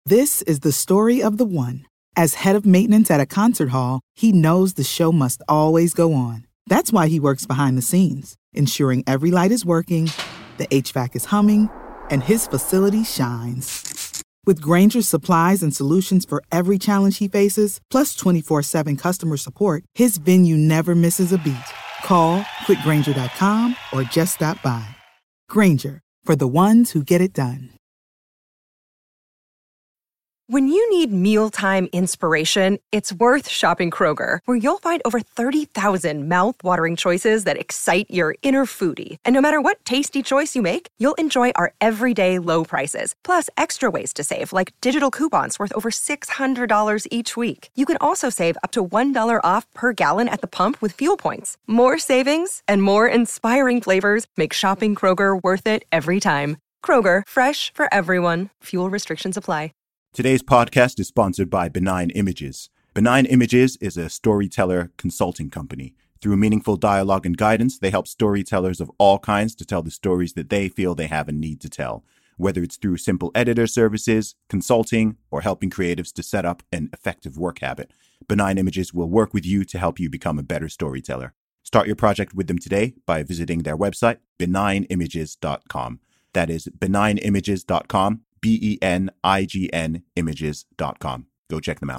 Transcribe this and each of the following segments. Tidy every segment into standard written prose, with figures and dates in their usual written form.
This is the story of the one. As head of maintenance at a concert hall, he knows the show must always go on. That's why he works behind the scenes, ensuring every light is working, the HVAC is humming, and his facility shines. With Grainger's supplies and solutions for every challenge he faces, plus 24/7 customer support, his venue never misses a beat. Call quickgrainger.com or just stop by. Grainger, for the ones who get it done. When you need mealtime inspiration, it's worth shopping Kroger, where you'll find over 30,000 mouth-watering choices that excite your inner foodie. And no matter what tasty choice you make, you'll enjoy our everyday low prices, plus extra ways to save, like digital coupons worth over $600 each week. You can also save up to $1 off per gallon at the pump with fuel points. More savings and more inspiring flavors make shopping Kroger worth it every time. Kroger, fresh for everyone. Fuel restrictions apply. Today's podcast is sponsored by Benign Images. Benign Images is a storyteller consulting company. Through meaningful dialogue and guidance, they help storytellers of all kinds to tell the stories that they feel they have a need to tell. Whether it's through simple editor services, consulting, or helping creatives to set up an effective work habit, Benign Images will work with you to help you become a better storyteller. Start your project with them today by visiting their website, benignImages.com. That is benignImages.com. BENIGN images.com. Go check them out.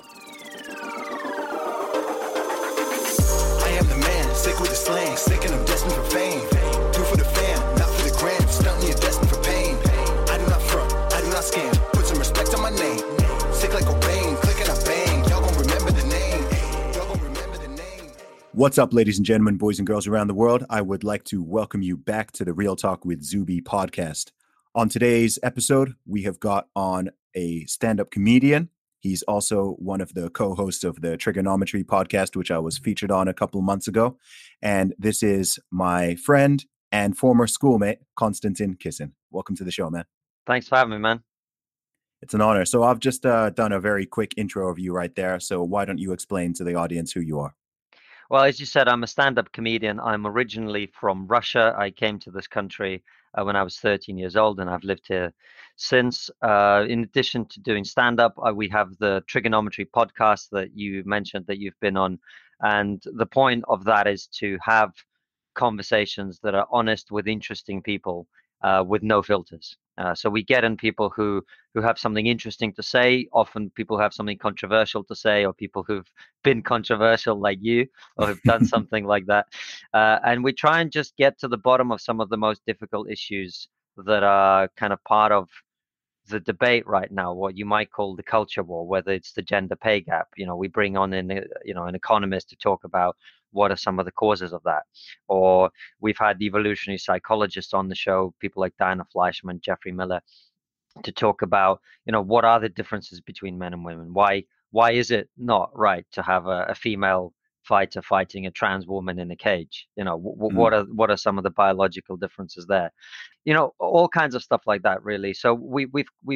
I am the man, sick with the slang, sick and I'm destined for fame. Do for the fam, not for the gram, stunting you're destined for pain. I do not front, I do not scam, put some respect on my name. Sick like Cobain, click and I bang, y'all gon' remember the name. Y'all gon' remember the name. What's up, ladies and gentlemen, boys and girls around the world? I would like to welcome you back to the Real Talk with Zuby podcast. On today's episode, we have got on a stand-up comedian. He's also one of the co-hosts of the Trigonometry podcast, which I was featured on a couple of months ago. And this is my friend and former schoolmate, Konstantin Kisin. Welcome to the show, man. Thanks for having me, man. It's an honor. So I've just done a very quick intro of you right there. So why don't you explain to the audience who you are? Well, as you said, I'm a stand-up comedian. I'm originally from Russia. I came to this country when I was 13 years old, and I've lived here since. In addition to doing stand-up, we have the Trigonometry podcast that you mentioned that you've been on. And the point of that is to have conversations that are honest with interesting people with no filters. So we get in people who have something interesting to say. Often people have something controversial to say, or people who've been controversial like you, or have done something like that. And we try and just get to the bottom of some of the most difficult issues that are kind of part of the debate right now, what you might call the culture war, whether it's the gender pay gap. We bring on an economist to talk about what are some of the causes of that. Or we've had evolutionary psychologists on the show, people like Diana Fleischman, Jeffrey Miller, to talk about, what are the differences between men and women? Why is it not right to have a female fighter fighting a trans woman in a cage? What are some of the biological differences there? All kinds of stuff like that, really. So we're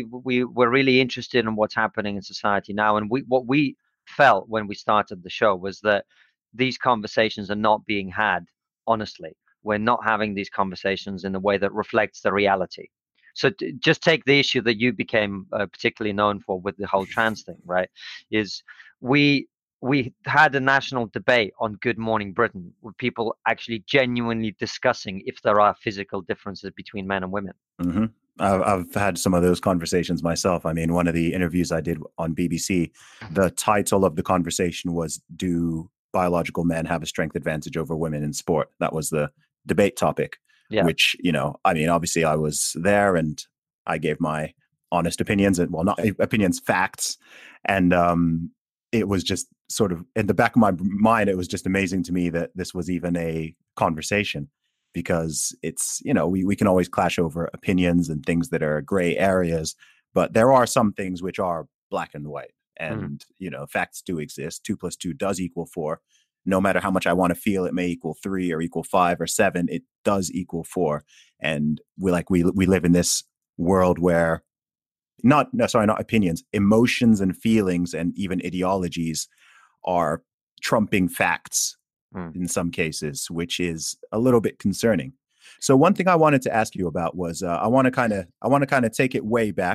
really interested in what's happening in society now. And what we felt when we started the show was that these conversations are not being had honestly. We're not having these conversations in a way that reflects the reality. So just take the issue that you became particularly known for with the whole trans thing, right? Is we had a national debate on Good Morning Britain with people actually genuinely discussing if there are physical differences between men and women. Mm-hmm. I've had some of those conversations myself. I mean, one of the interviews I did on BBC, the title of the conversation was, do biological men have a strength advantage over women in sport? That was the debate topic, which, obviously I was there and I gave my honest opinions and, well, not opinions, facts. And it was just sort of in the back of my mind, it was just amazing to me that this was even a conversation, because it's, we can always clash over opinions and things that are gray areas, but there are some things which are black and white. And, facts do exist. 2 + 2 does equal 4. No matter how much I want to feel it may equal 3 or equal 5 or 7, it does equal 4. And we live in this world where not opinions, emotions and feelings and even ideologies are trumping facts in some cases, which is a little bit concerning. So one thing I wanted to ask you about was I want to kind of take it way back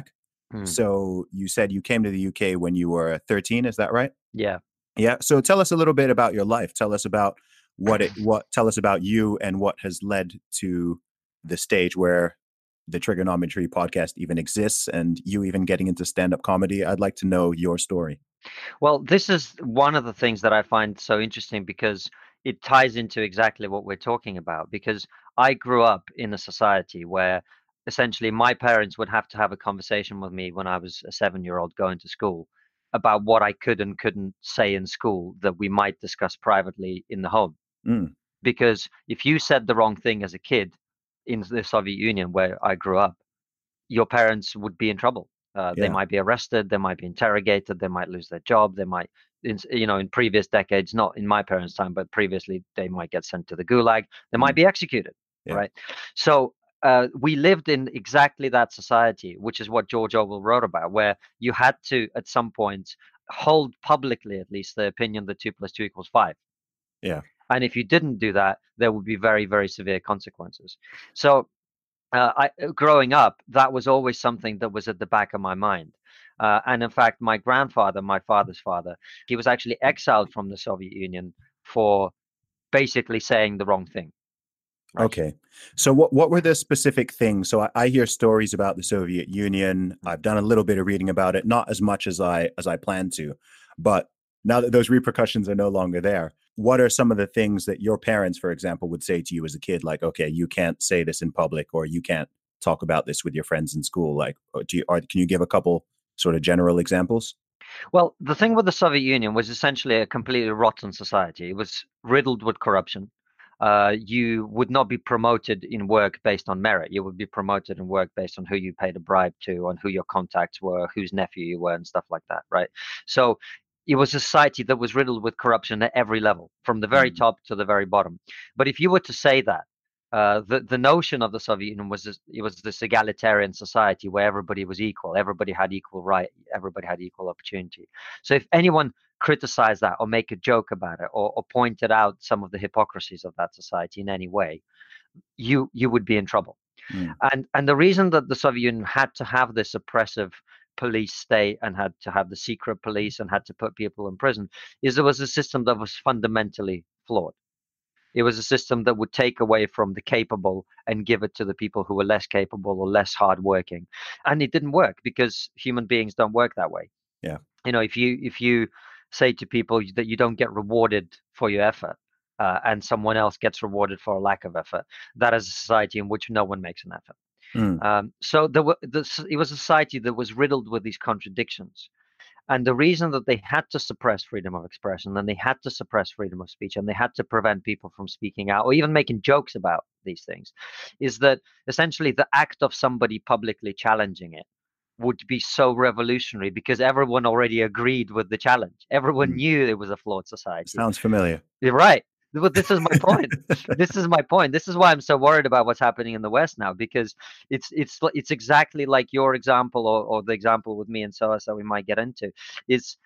So you said you came to the UK when you were 13, is that right? Yeah. Yeah. So tell us a little bit about your life. Tell us about tell us about you and what has led to the stage where the Trigonometry podcast even exists and you even getting into stand-up comedy. I'd like to know your story. Well, this is one of the things that I find so interesting because it ties into exactly what we're talking about. Because I grew up in a society where essentially my parents would have to have a conversation with me when I was a 7-year-old going to school about what I could and couldn't say in school that we might discuss privately in the home. Mm. Because if you said the wrong thing as a kid in the Soviet Union where I grew up, your parents would be in trouble. They Yeah. might be arrested, they might be interrogated, they might lose their job, they might, in previous decades, not in my parents' time, but previously, they might get sent to the gulag, they might be executed, Yeah. right? So we lived in exactly that society, which is what George Orwell wrote about, where you had to, at some point, hold publicly, at least, the opinion that 2 + 2 = 5. Yeah. And if you didn't do that, there would be very, very severe consequences. So growing up, that was always something that was at the back of my mind. And in fact, my grandfather, my father's father, he was actually exiled from the Soviet Union for basically saying the wrong thing. Right? Okay. So what were the specific things? So I hear stories about the Soviet Union. I've done a little bit of reading about it, not as much as I planned to. But now that those repercussions are no longer there, what are some of the things that your parents, for example, would say to you as a kid? Like, okay, you can't say this in public, or you can't talk about this with your friends in school. Like, can you give a couple sort of general examples? Well, the thing with the Soviet Union was essentially a completely rotten society. It was riddled with corruption. You would not be promoted in work based on merit. You would be promoted in work based on who you paid a bribe to, on who your contacts were, whose nephew you were, and stuff like that, right? So it was a society that was riddled with corruption at every level, from the very top to the very bottom. But if you were to say that, the notion of the Soviet Union was it was this egalitarian society where everybody was equal, everybody had equal right, everybody had equal opportunity. So if anyone criticized that or make a joke about it or pointed out some of the hypocrisies of that society in any way, you would be in trouble. And the reason that the Soviet Union had to have this oppressive police state and had to have the secret police and had to put people in prison is there was a system that was fundamentally flawed. It was a system that would take away from the capable and give it to the people who were less capable or less hardworking. And it didn't work because human beings don't work that way. Yeah. If you say to people that you don't get rewarded for your effort, and someone else gets rewarded for a lack of effort, that is a society in which no one makes an effort. So it was a society that was riddled with these contradictions. And the reason that they had to suppress freedom of expression and they had to suppress freedom of speech and they had to prevent people from speaking out or even making jokes about these things is that essentially the act of somebody publicly challenging it would be so revolutionary because everyone already agreed with the challenge. Everyone knew it was a flawed society. Sounds familiar. You're right. But this is my point. This is my point. This is why I'm so worried about what's happening in the West now, because it's exactly like your example or the example with me and SOAS that we might get into. Is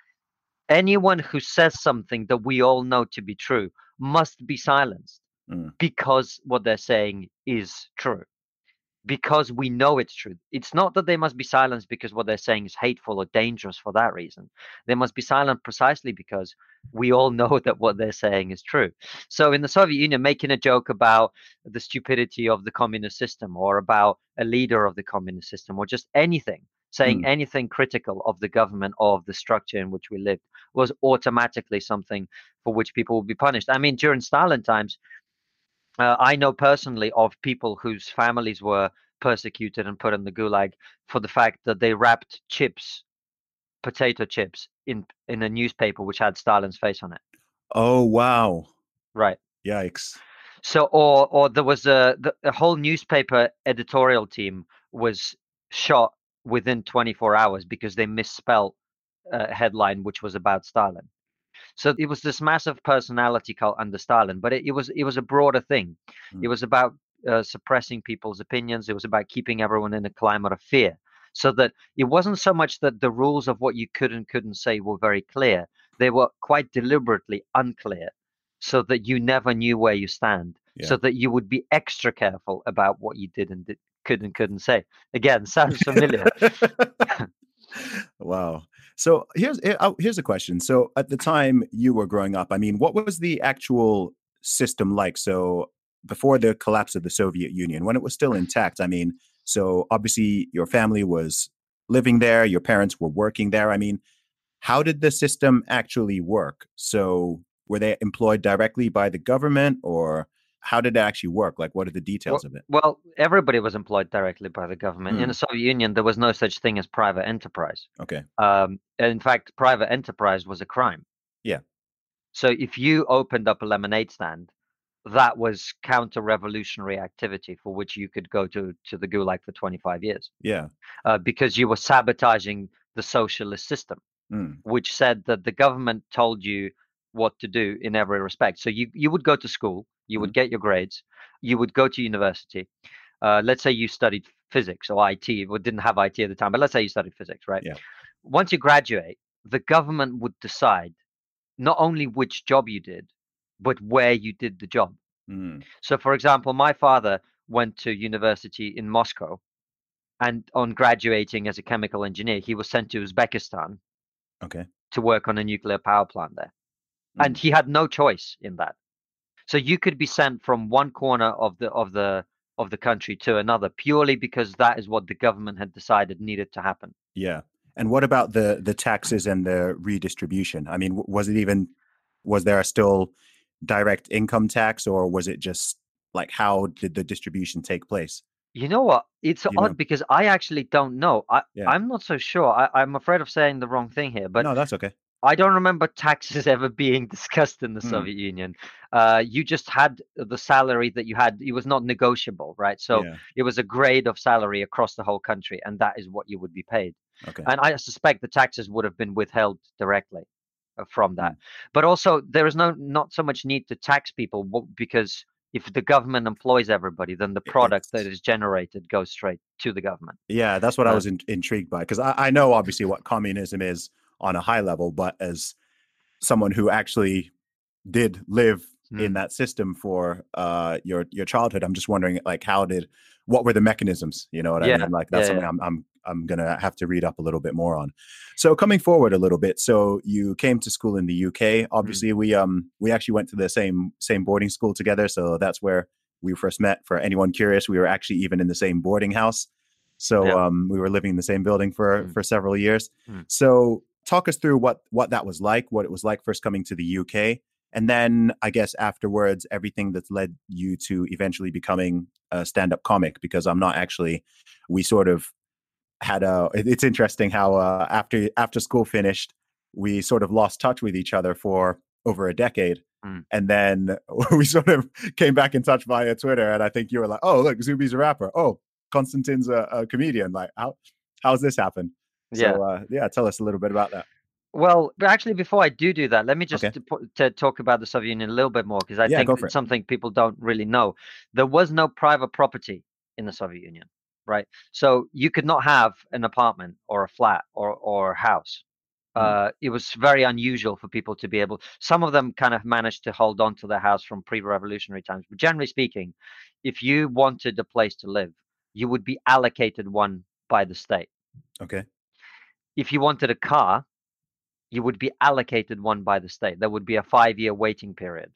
anyone who says something that we all know to be true must be silenced because what they're saying is true. Because we know it's true. It's not that they must be silenced because what they're saying is hateful or dangerous for that reason. They must be silent precisely because we all know that what they're saying is true. So in the Soviet Union, making a joke about the stupidity of the communist system or about a leader of the communist system or just anything, saying anything critical of the government or of the structure in which we lived was automatically something for which people would be punished. I mean, during Stalin times, I know personally of people whose families were persecuted and put in the gulag for the fact that they wrapped potato chips, in a newspaper which had Stalin's face on it. Oh, wow. Right. Yikes. So, or there was a whole newspaper editorial team was shot within 24 hours because they misspelled a headline which was about Stalin. So it was this massive personality cult under Stalin, but it was a broader thing. It was about suppressing people's opinions. It was about keeping everyone in a climate of fear, so that it wasn't so much that the rules of what you could and couldn't say were very clear. They were quite deliberately unclear, so that you never knew where you stand, so that you would be extra careful about what you did and could and couldn't say. Again, sounds familiar. Wow. So here's a question. So at the time you were growing up, I mean, what was the actual system like? So before the collapse of the Soviet Union, when it was still intact, I mean, so obviously your family was living there, your parents were working there. I mean, how did the system actually work? So were they employed directly by the government, or how did it actually work? Like, what are the details of it? Well, everybody was employed directly by the government. In the Mm, Soviet Union, there was no such thing as private enterprise. okay. In fact, private enterprise was a crime. Yeah. So if you opened up a lemonade stand, that was counter-revolutionary activity for which you could go to the gulag for 25 years, Yeah. because you were sabotaging the socialist system, Mm, which said that the government told you what to do in every respect. So you would go to school, you mm, would get your grades, you would go to university. Let's say you studied physics or IT, well, didn't have IT at the time, but let's say you studied physics, right? yeah. Once you graduate, the government would decide not only which job you did, but where you did the job. Mm, So, for example, my father went to university in Moscow, and on graduating as a chemical engineer, he was sent to Uzbekistan okay. to work on a nuclear power plant there. And Mm. he had no choice in that. So you could be sent from one corner of the country to another purely because that is what the government had decided needed to happen. Yeah. And what about the taxes and the redistribution? I mean, was there still direct income tax, or was it just like, how did the distribution take place? You know what? It's Do you know? odd because I actually don't know. Yeah. I'm not so sure. I'm afraid of saying the wrong thing here, but No, that's okay. I don't remember taxes ever being discussed in the Mm, Soviet Union. You just had the salary that you had. It was not negotiable, right? So yeah. it was a grade of salary across the whole country, and that is what you would be paid. Okay. And I suspect the taxes would have been withheld directly from that. Mm, But also, there is not so much need to tax people because if the government employs everybody, then the product that it's is generated goes straight to the government. Yeah, that's what I Uh, was intrigued by, because I know obviously what communism is on a high level, but as someone who actually did live in mm, that system for your childhood, I'm just wondering, like, what were the mechanisms? You know what I yeah, mean? Like, that's yeah, something yeah. I'm gonna have to read up a little bit more on. So coming forward a little bit, so you came to school in the UK. Mm, Obviously, we actually went to the same boarding school together, so that's where we first met. For anyone curious, we were actually even in the same boarding house. So yeah. we were living in the same building for Mm, several years. mm. So talk us through what that was like, what it was like first coming to the UK, and then I guess afterwards everything that's led you to eventually becoming a stand-up comic. Because I'm not actually, we sort of it's interesting how after school finished, we sort of lost touch with each other for over a decade. Mm. And then we sort of came back in touch via Twitter, and I think you were like, "Oh, look, Zuby's a rapper. Oh, Konstantin's a comedian. Like, how's this happen?" Yeah. So yeah, tell us a little bit about that. Well, but actually, before I do that, let me just Okay. to talk about the Soviet Union a little bit more because I Yeah, think go for it's it. something people don't really know. There was no private property in the Soviet Union, right? So you could not have an apartment or a flat or a house. Mm, It was very unusual for people to be able. Some of them kind of managed to hold on to their house from pre-revolutionary times, but generally speaking, if you wanted a place to live, you would be allocated one by the state. okay. If you wanted a car, you would be allocated one by the state. There would be a 5-year waiting period,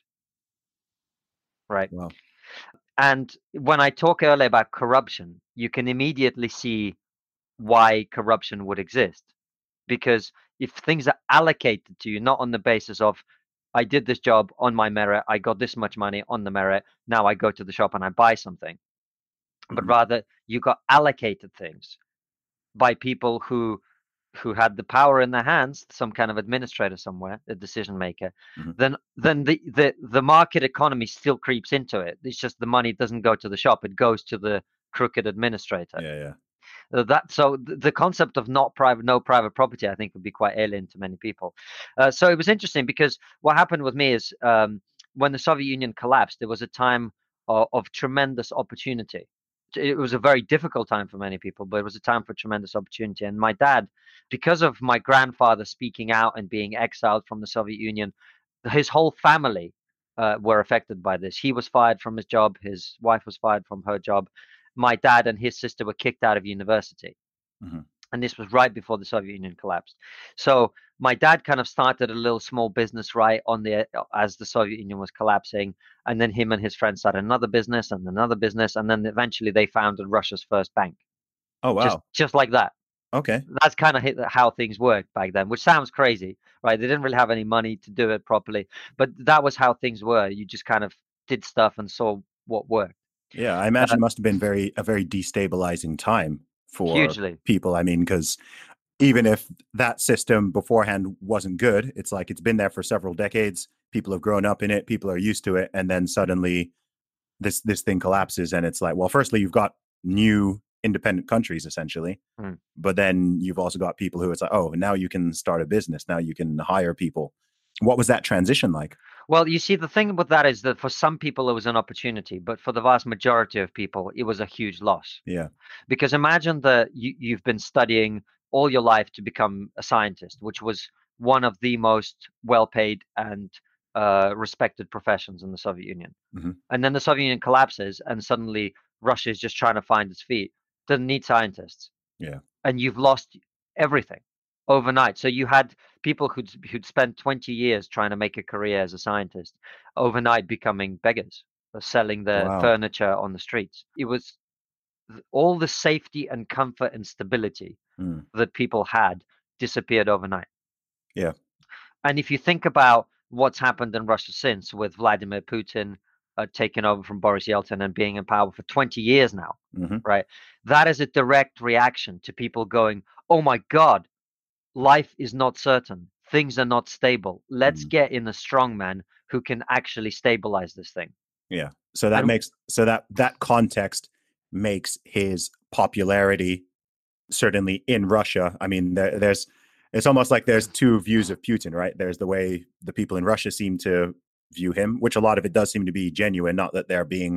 right? Wow. And when I talk earlier about corruption, you can immediately see why corruption would exist. Because if things are allocated to you, not on the basis of, I did this job on my merit, I got this much money on the merit, now I go to the shop and I buy something, but Hmm. rather you got allocated things by people who had the power in their hands, some kind of administrator somewhere, a decision maker, Hmm. then the market economy still creeps into it. It's just the money doesn't go to the shop; it goes to the crooked administrator. Yeah, yeah. The concept of no private property, I think, would be quite alien to many people. So it was interesting because what happened with me is when the Soviet Union collapsed, there was a time of tremendous opportunity. It was a very difficult time for many people, but it was a time for tremendous opportunity. And my dad, because of my grandfather speaking out and being exiled from the Soviet Union, his whole family were affected by this. He was fired from his job. His wife was fired from her job. My dad and his sister were kicked out of university. Hmm. And this was right before the Soviet Union collapsed. So my dad kind of started a little small business right on the as the Soviet Union was collapsing, and then him and his friends started another business, and then eventually they founded Russia's first bank. Oh, wow. Just like that. Okay. That's kind of how things worked back then, which sounds crazy, right? They didn't really have any money to do it properly, but that was how things were. You just kind of did stuff and saw what worked. Yeah, I imagine it must have been a very destabilizing time for Hugely. people. I mean, because even if that system beforehand wasn't good, it's like it's been there for several decades. People have grown up in it. People are used to it, and then suddenly this thing collapses, and it's like, well, firstly, you've got new independent countries essentially, but then you've also got people who it's like, oh, now you can start a business. Now you can hire people. What was that transition like? Well, you see, the thing with that is that for some people it was an opportunity, but for the vast majority of people, it was a huge loss. Yeah. Because imagine that you've been studying all your life to become a scientist, which was one of the most well-paid and respected professions in the Soviet Union. And then the Soviet Union collapses, and suddenly Russia is just trying to find its feet. Doesn't need scientists. Yeah. And you've lost everything overnight. So you had people who'd spent 20 years trying to make a career as a scientist overnight becoming beggars or selling their furniture on the streets. It was all the safety and comfort and stability that people had disappeared overnight. Yeah. And if you think about what's happened in Russia since, with Vladimir Putin taking over from Boris Yeltsin and being in power for 20 years now, right? That is a direct reaction to people going, oh my God, life is not certain. Things are not stable. Let's get in a strongman who can actually stabilize this thing. Yeah. So that context makes his popularity certainly in Russia. I mean, it's almost like there's two views of Putin, right? There's the way the people in Russia seem to view him, which a lot of it does seem to be genuine, not that they're being,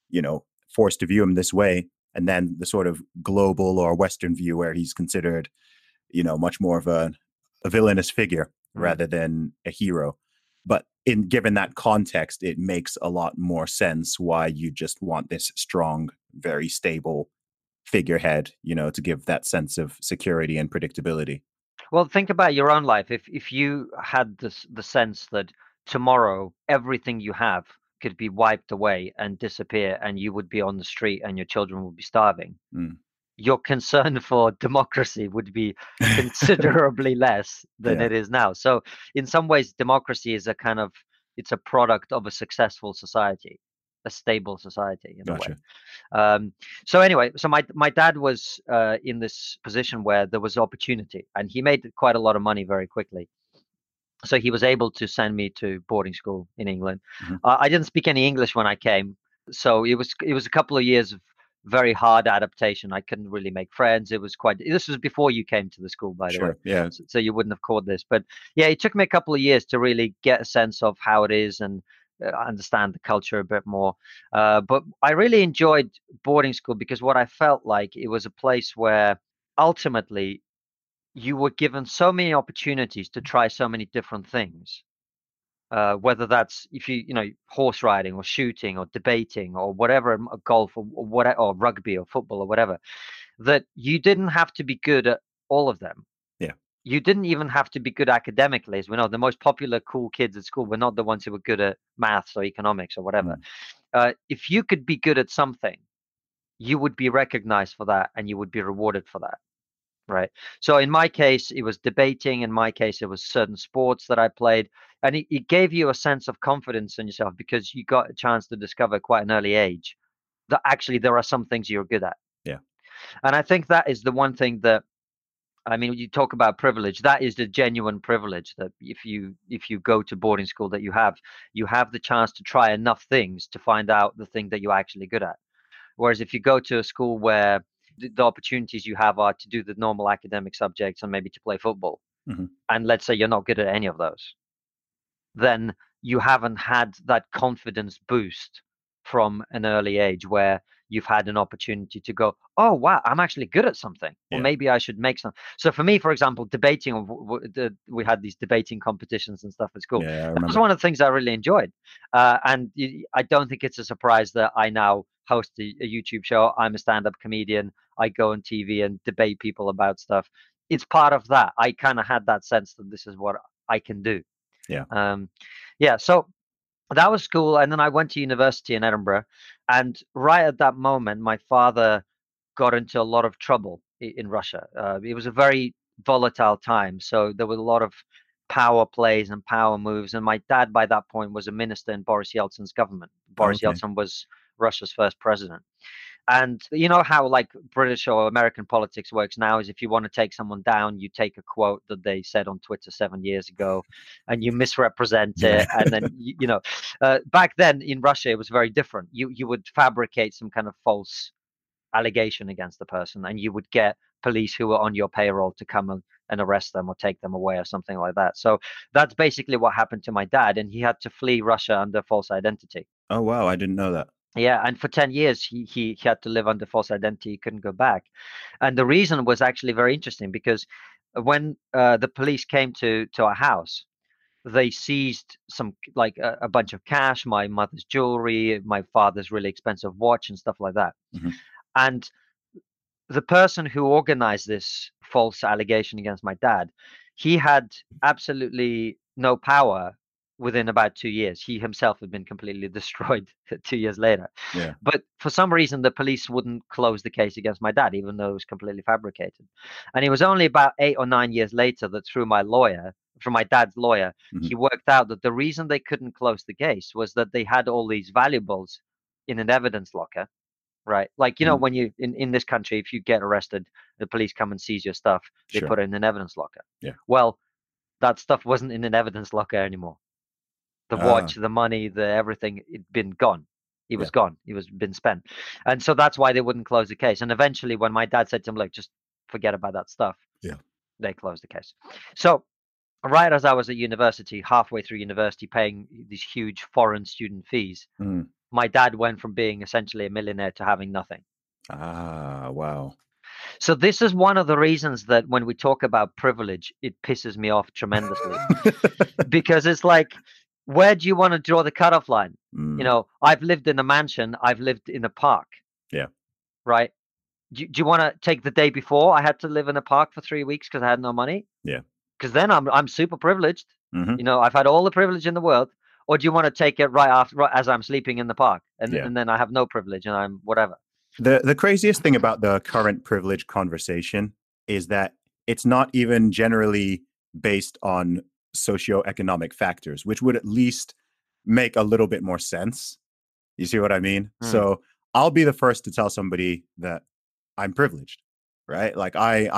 forced to view him this way. And then the sort of global or Western view where he's considered, much more of a villainous figure rather than a hero. But given that context, it makes a lot more sense why you just want this strong, very stable figurehead, to give that sense of security and predictability. Well, think about your own life. If you had the sense that tomorrow everything you have could be wiped away and disappear, and you would be on the street and your children would be starving, your concern for democracy would be considerably less than it is now. So in some ways, democracy is it's a product of a successful society, a stable society in a way. So anyway, so my dad was in this position where there was opportunity, and he made quite a lot of money very quickly. So he was able to send me to boarding school in England. I didn't speak any English when I came, so it was a couple of years of very hard adaptation. I couldn't really make friends. This was before you came to the school, by the way. Yeah. So you wouldn't have caught this, but yeah, it took me a couple of years to really get a sense of how it is and understand the culture a bit more. But I really enjoyed boarding school because what I felt like it was a place where ultimately you were given so many opportunities to try so many different things. Whether that's horse riding or shooting or debating or whatever, golf or whatever, or rugby or football or whatever, that you didn't have to be good at all of them. Yeah. You didn't even have to be good academically. As we know, the most popular cool kids at school were not the ones who were good at maths or economics or whatever. If you could be good at something, you would be recognized for that and you would be rewarded for that. Right. So in my case, it was debating. In my case, it was certain sports that I played. And it gave you a sense of confidence in yourself because you got a chance to discover quite an early age that actually there are some things you're good at. Yeah. And I think that is the one thing that, I mean, you talk about privilege, that is the genuine privilege that if you go to boarding school that you have the chance to try enough things to find out the thing that you're actually good at. Whereas if you go to a school where the opportunities you have are to do the normal academic subjects and maybe to play football, and let's say you're not good at any of those, then you haven't had that confidence boost from an early age where you've had an opportunity to go, oh wow, I'm actually good at something, or maybe I should make some. So for me, for example, debating, we had these debating competitions and stuff at school. That was one of the things I really enjoyed, and I don't think it's a surprise that I now host a YouTube show. I'm a stand-up comedian. I go on TV and debate people about stuff. It's part of that. I kind of had that sense that this is what I can do. Yeah. Yeah. So that was school, and then I went to university in Edinburgh, and right at that moment, my father got into a lot of trouble in Russia. It was a very volatile time, so there were a lot of power plays and power moves. And my dad, by that point, was a minister in Boris Yeltsin's government. Boris Okay. Yeltsin was Russia's first president. And you know how like British or American politics works now is if you want to take someone down, you take a quote that they said on Twitter 7 years ago, and you misrepresent it, and then back then in Russia it was very different. You would fabricate some kind of false allegation against the person, and you would get police who were on your payroll to come and arrest them or take them away or something like that. So that's basically what happened to my dad, and he had to flee Russia under false identity. Oh, wow. I didn't know that. Yeah, and for 10 years he had to live under false identity. He couldn't go back. And the reason was actually very interesting, because when the police came to our house, they seized some like a bunch of cash, my mother's jewelry, my father's really expensive watch and stuff like that. Mhm. And the person who organized this false allegation against my dad, he had absolutely no power within about 2 years. He himself had been completely destroyed 2 years later. Yeah. But for some reason, the police wouldn't close the case against my dad, even though it was completely fabricated. And it was only about 8 or 9 years later that through my dad's lawyer, Mhm. he worked out that the reason they couldn't close the case was that they had all these valuables in an evidence locker. Right. Like, Mhm. when you in this country, if you get arrested, the police come and seize your stuff, they Sure. put it in an evidence locker. Yeah. Well, that stuff wasn't in an evidence locker anymore. The watch, the money, the everything, it'd been gone. It was gone. It was been spent. And so that's why they wouldn't close the case. And eventually when my dad said to him, like, just forget about that stuff, they closed the case. So right as I was at university, halfway through university, paying these huge foreign student fees, Mhm. my dad went from being essentially a millionaire to having nothing. Ah, wow. So this is one of the reasons that when we talk about privilege, it pisses me off tremendously, because it's like, where do you want to draw the cutoff line? I've lived in a mansion. I've lived in a park. Yeah. Right. Do you want to take the day before I had to live in a park for 3 weeks because I had no money? Yeah. Because then I'm super privileged. Mhm. I've had all the privilege in the world. Or do you want to take it right as I'm sleeping in the park, and then I have no privilege and I'm whatever? The craziest thing about the current privilege conversation is that it's not even generally based on socioeconomic factors, which would at least make a little bit more sense. You see what I mean? So I'll be the first to tell somebody that I'm privileged, right? Like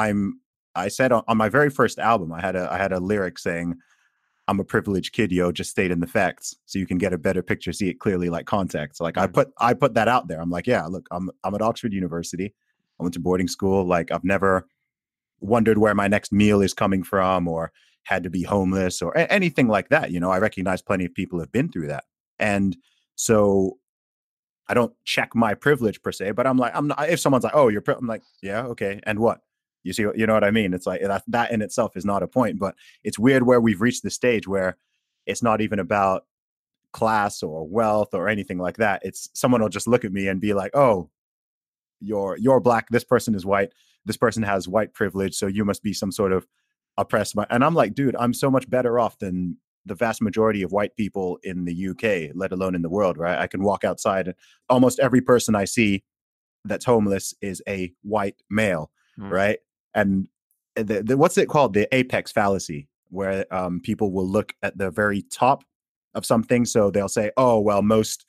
I said on my very first album, I had a lyric saying, "I'm a privileged kid, yo, just stating the facts so you can get a better picture, see it clearly like context." Like I put that out there. I'm like, yeah, look, I'm at Oxford University. I went to boarding school. Like I've never wondered where my next meal is coming from or had to be homeless or anything like that. I recognize plenty of people have been through that. And so I don't check my privilege per se, but I'm not, if someone's like, "Oh, I'm like, yeah, okay. And what?" You know what I mean? It's like that in itself is not a point, but it's weird where we've reached the stage where it's not even about class or wealth or anything like that. It's someone will just look at me and be like, "Oh, you're black. This person is white. This person has white privilege. So you must be some sort of oppressed." And I'm like, dude, I'm so much better off than the vast majority of white people in the UK, let alone in the world, right? I can walk outside and almost every person I see that's homeless is a white male, right? And what's it called? The apex fallacy, where people will look at the very top of something. So they'll say, "Oh, well, most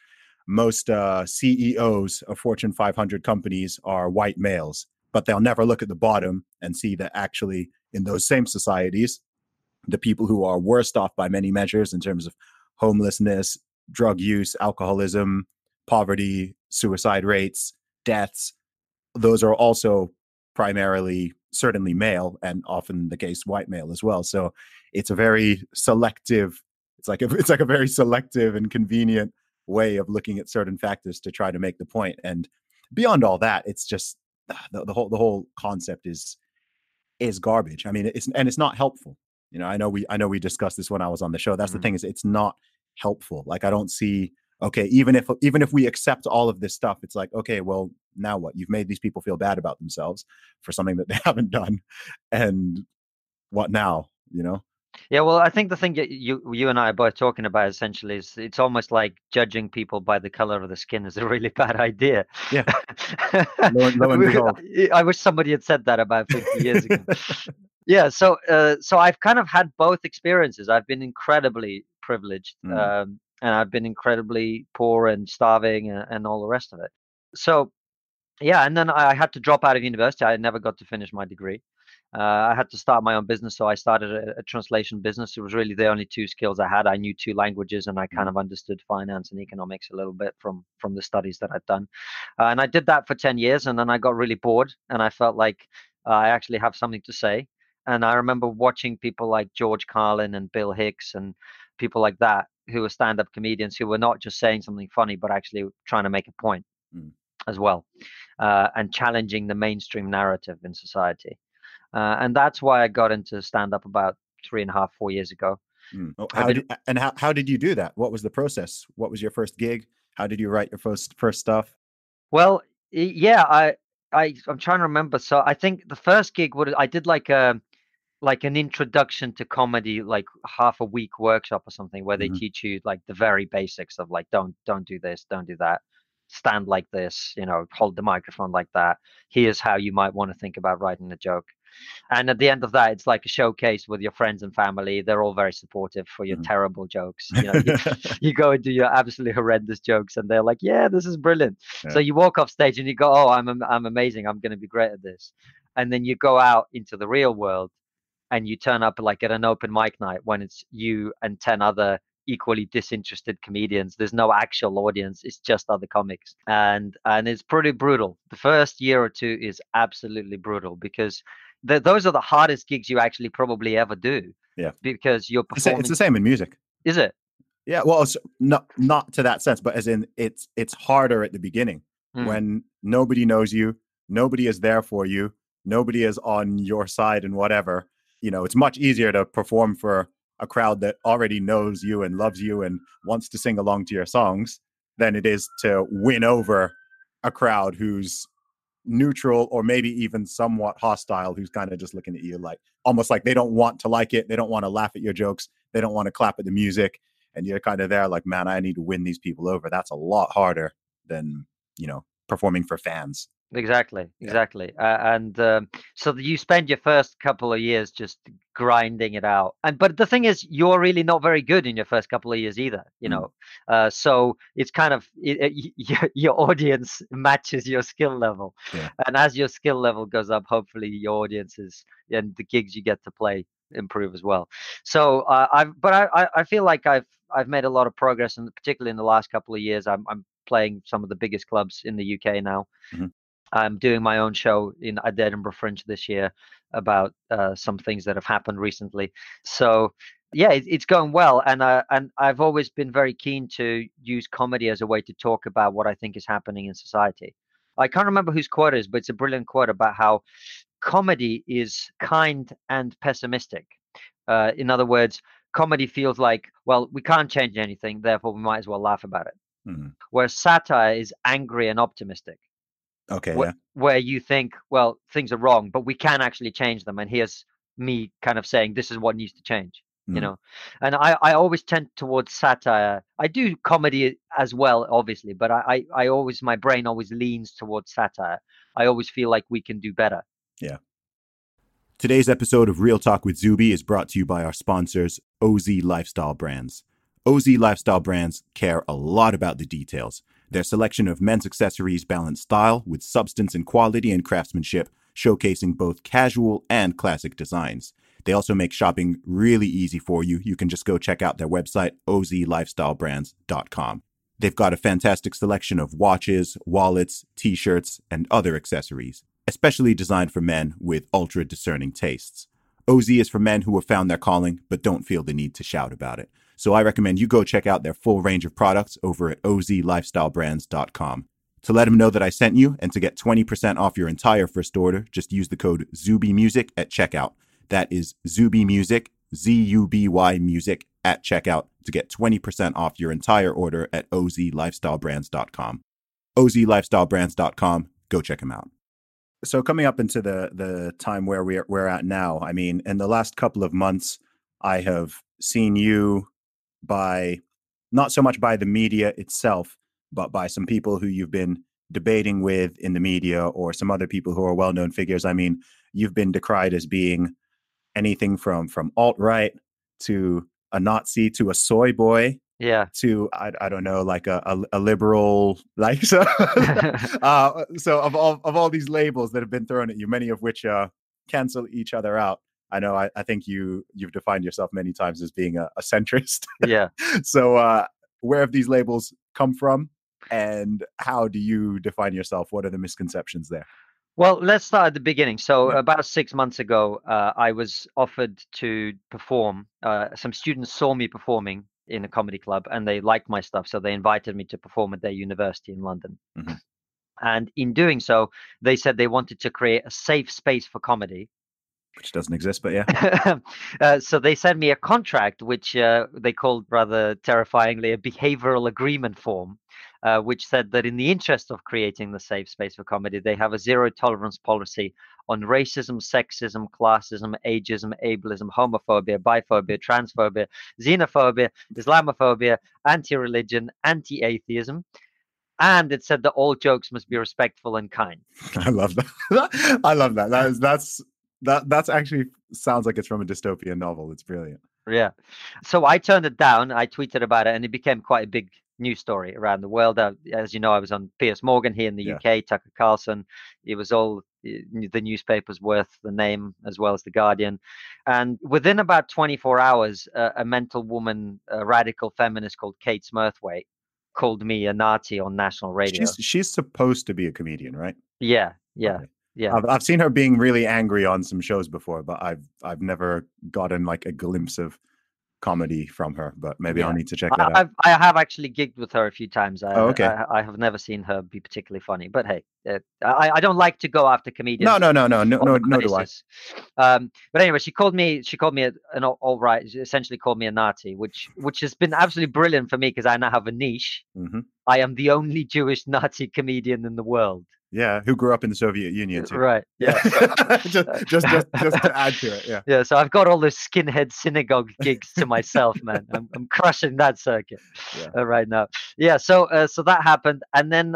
CEOs of Fortune 500 companies are white males," but they'll never look at the bottom and see that actually in those same societies, the people who are worst off by many measures in terms of homelessness, drug use, alcoholism, poverty, suicide rates, deaths, those are also primarily certainly male and often the case white male as well. So it's a very selective, it's like a very selective and convenient way of looking at certain factors to try to make the point. And beyond all that, it's just the whole concept is garbage. I mean, it's not helpful. I know we discussed this when I was on the show. That's the thing, is it's not helpful. Like I don't see okay, even if we accept all of this stuff, it's like, okay, well, now what? You've made these people feel bad about themselves for something that they haven't done, and what now? Yeah, well, I think the thing you and I are both talking about essentially is it's almost like judging people by the color of the skin is a really bad idea. Yeah. Lo and behold. I wish somebody had said that about 50 years ago. Yeah, so I've kind of had both experiences. I've been incredibly privileged, and I've been incredibly poor and starving and all the rest of it. So yeah, and then I had to drop out of university. I never got to finish my degree. I had to start my own business, so I started a translation business. It was really the only two skills I had. I knew two languages, and I kind of understood finance and economics a little bit from the studies that I'd done. And I did that for 10 years, and then I got really bored, and I felt like I actually have something to say. And I remember watching people like George Carlin and Bill Hicks and people like that who were stand-up comedians who were not just saying something funny, but actually trying to make a point as well, and challenging the mainstream narrative in society. And that's why I got into stand-up about 3.5, 4 years ago. How did you do that? What was the process? What was your first gig? How did you write your first stuff? Well, yeah, I'm trying to remember. So I think the first gig I did like an introduction to comedy, like half a week workshop or something, where they teach you like the very basics of like don't do this, don't do that, stand like this, hold the microphone like that. Here's how you might want to think about writing a joke. And at the end of that, it's like a showcase with your friends and family. They're all very supportive for your terrible jokes. You go and do your absolutely horrendous jokes, and they're like, "Yeah, this is brilliant." Yeah. So you walk off stage and you go, "Oh, I'm amazing. I'm going to be great at this." And then you go out into the real world, and you turn up like at an open mic night when it's you and 10 other equally disinterested comedians. There's no actual audience. It's just other comics, and it's pretty brutal. The first year or two is absolutely brutal because those are the hardest gigs you actually probably ever do. Yeah, because you're performing. It's the same in music. Is it? Yeah. Well, it's not to that sense, but as in it's harder at the beginning when nobody knows you, nobody is there for you, nobody is on your side, and whatever. It's much easier to perform for a crowd that already knows you and loves you and wants to sing along to your songs than it is to win over a crowd who's neutral or maybe even somewhat hostile, who's kind of just looking at you like almost like they don't want to like it, they don't want to laugh at your jokes, they don't want to clap at the music, and you're kind of there like, man, I need to win these people over. That's a lot harder than performing for fans. Exactly. So you spend your first couple of years just grinding it out, but the thing is, you're really not very good in your first couple of years either. So it's kind of your audience matches your skill level, and as your skill level goes up, hopefully your audiences and the gigs you get to play improve as well. So I feel like I've made a lot of progress, and particularly in the last couple of years, I'm playing some of the biggest clubs in the UK now. I'm doing my own show at the Edinburgh Fringe this year about some things that have happened recently. So yeah, it's going well, and I've always been very keen to use comedy as a way to talk about what I think is happening in society. I can't remember whose quote it is, but it's a brilliant quote about how comedy is kind and pessimistic. In other words, comedy feels like, well, we can't change anything, therefore we might as well laugh about it. Whereas satire is angry and optimistic. Okay. Where you think, well, things are wrong, but we can actually change them. And here's me kind of saying, this is what needs to change, And I always tend towards satire. I do comedy as well, obviously, but my brain always leans towards satire. I always feel like we can do better. Yeah. Today's episode of Real Talk with Zuby is brought to you by our sponsors, OZ Lifestyle Brands. OZ Lifestyle Brands care a lot about the details. Their selection of men's accessories balance style with substance and quality and craftsmanship, showcasing both casual and classic designs. They also make shopping really easy for you. You can just go check out their website, ozlifestylebrands.com. They've got a fantastic selection of watches, wallets, t-shirts, and other accessories, especially designed for men with ultra-discerning tastes. OZ is for men who have found their calling but don't feel the need to shout about it. So I recommend you go check out their full range of products over at ozlifestylebrands.com. To let them know that I sent you and to get 20% off your entire first order, just use the code ZUBYMUSIC at checkout. That is Zuby Music, ZUBY Music at checkout to get 20% off your entire order at ozlifestylebrands.com. ozlifestylebrands.com. Go check them out. So coming up into the time where we're at now, I mean, in the last couple of months, I have seen you by not so much by the media itself, but by some people who you've been debating with in the media or some other people who are well-known figures. I mean, you've been decried as being anything from alt-right to a Nazi to a soy boy. Yeah. To I don't know, like a liberal, like so. So of all these labels that have been thrown at you, many of which cancel each other out. I know. I think you've defined yourself many times as being a centrist. Yeah. So where have these labels come from, and how do you define yourself? What are the misconceptions there? Well, let's start at the beginning. So Yeah. about 6 months ago, I was offered to perform. Some students saw me performing in a comedy club and they liked my stuff. So they invited me to perform at their university in London. Mm-hmm. And in doing so, they said they wanted to create a safe space for comedy. Which doesn't exist, but yeah. So they sent me a contract, which they called rather terrifyingly a behavioral agreement form, which said that in the interest of creating the safe space for comedy, they have a zero tolerance policy on racism, sexism, classism, ageism, ableism, homophobia, biphobia, transphobia, xenophobia, Islamophobia, anti-religion, anti-atheism. And it said that all jokes must be respectful and kind. I love that. I love that. That's actually sounds like it's from a dystopian novel. It's brilliant. Yeah. So I turned it down. I tweeted about it and it became quite a big news story around the world. As you know, I was on Piers Morgan here in the UK, Tucker Carlson. It was all the newspapers worth the name, as well as The Guardian. And within about 24 hours, a mental woman, a radical feminist called Kate Smurthwaite, called me a Nazi on national radio. She's supposed to be a comedian, right? Yeah. Okay. Yeah. I've seen her being really angry on some shows before, but I've never gotten like a glimpse of comedy from her. But maybe I'll need to check that out. I have actually gigged with her a few times. Okay. I have never seen her be particularly funny, but hey, I don't like to go after comedians. No, do I. But anyway, she called me an alt-right. She essentially called me a Nazi, which has been absolutely brilliant for me because I now have a niche. Mm-hmm. I am the only Jewish Nazi comedian in the world. Yeah, who grew up in the Soviet Union too. Right. Yeah. just to add to it. Yeah. Yeah. So I've got all those skinhead synagogue gigs to myself, man. I'm crushing that circuit right now. Yeah. So that happened, and then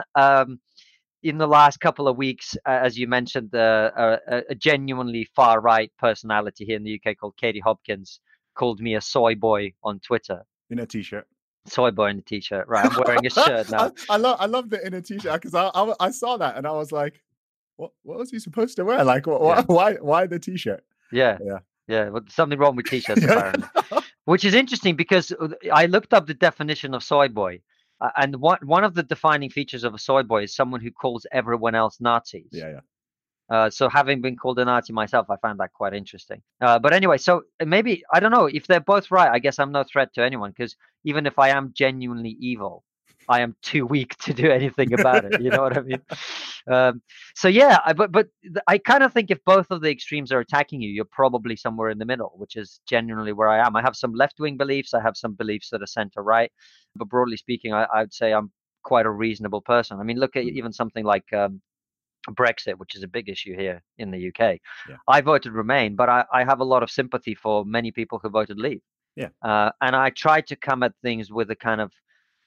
in the last couple of weeks, as you mentioned, a genuinely far right personality here in the UK called Katie Hopkins called me a soy boy on Twitter. In a t-shirt. Soy boy in a t-shirt, right? I'm wearing a shirt now. I love the in a t-shirt because I saw that and I was like, what was he supposed to wear? Like, why the t-shirt? Yeah. Well, something wrong with t-shirts apparently, which is interesting because I looked up the definition of soy boy, and one of the defining features of a soy boy is someone who calls everyone else Nazis. Yeah. So having been called a Nazi myself, I found that quite interesting. But anyway, so maybe, I don't know, if they're both right, I guess I'm no threat to anyone, because even if I am genuinely evil, I am too weak to do anything about it. You know what I mean? So yeah, but I kind of think if both of the extremes are attacking you, you're probably somewhere in the middle, which is genuinely where I am. I have some left-wing beliefs. I have some beliefs that are center-right. But broadly speaking, I would say I'm quite a reasonable person. I mean, look at even something like Brexit, which is a big issue here in the UK. Yeah. I voted Remain, but I have a lot of sympathy for many people who voted Leave. Yeah. And I try to come at things with a kind of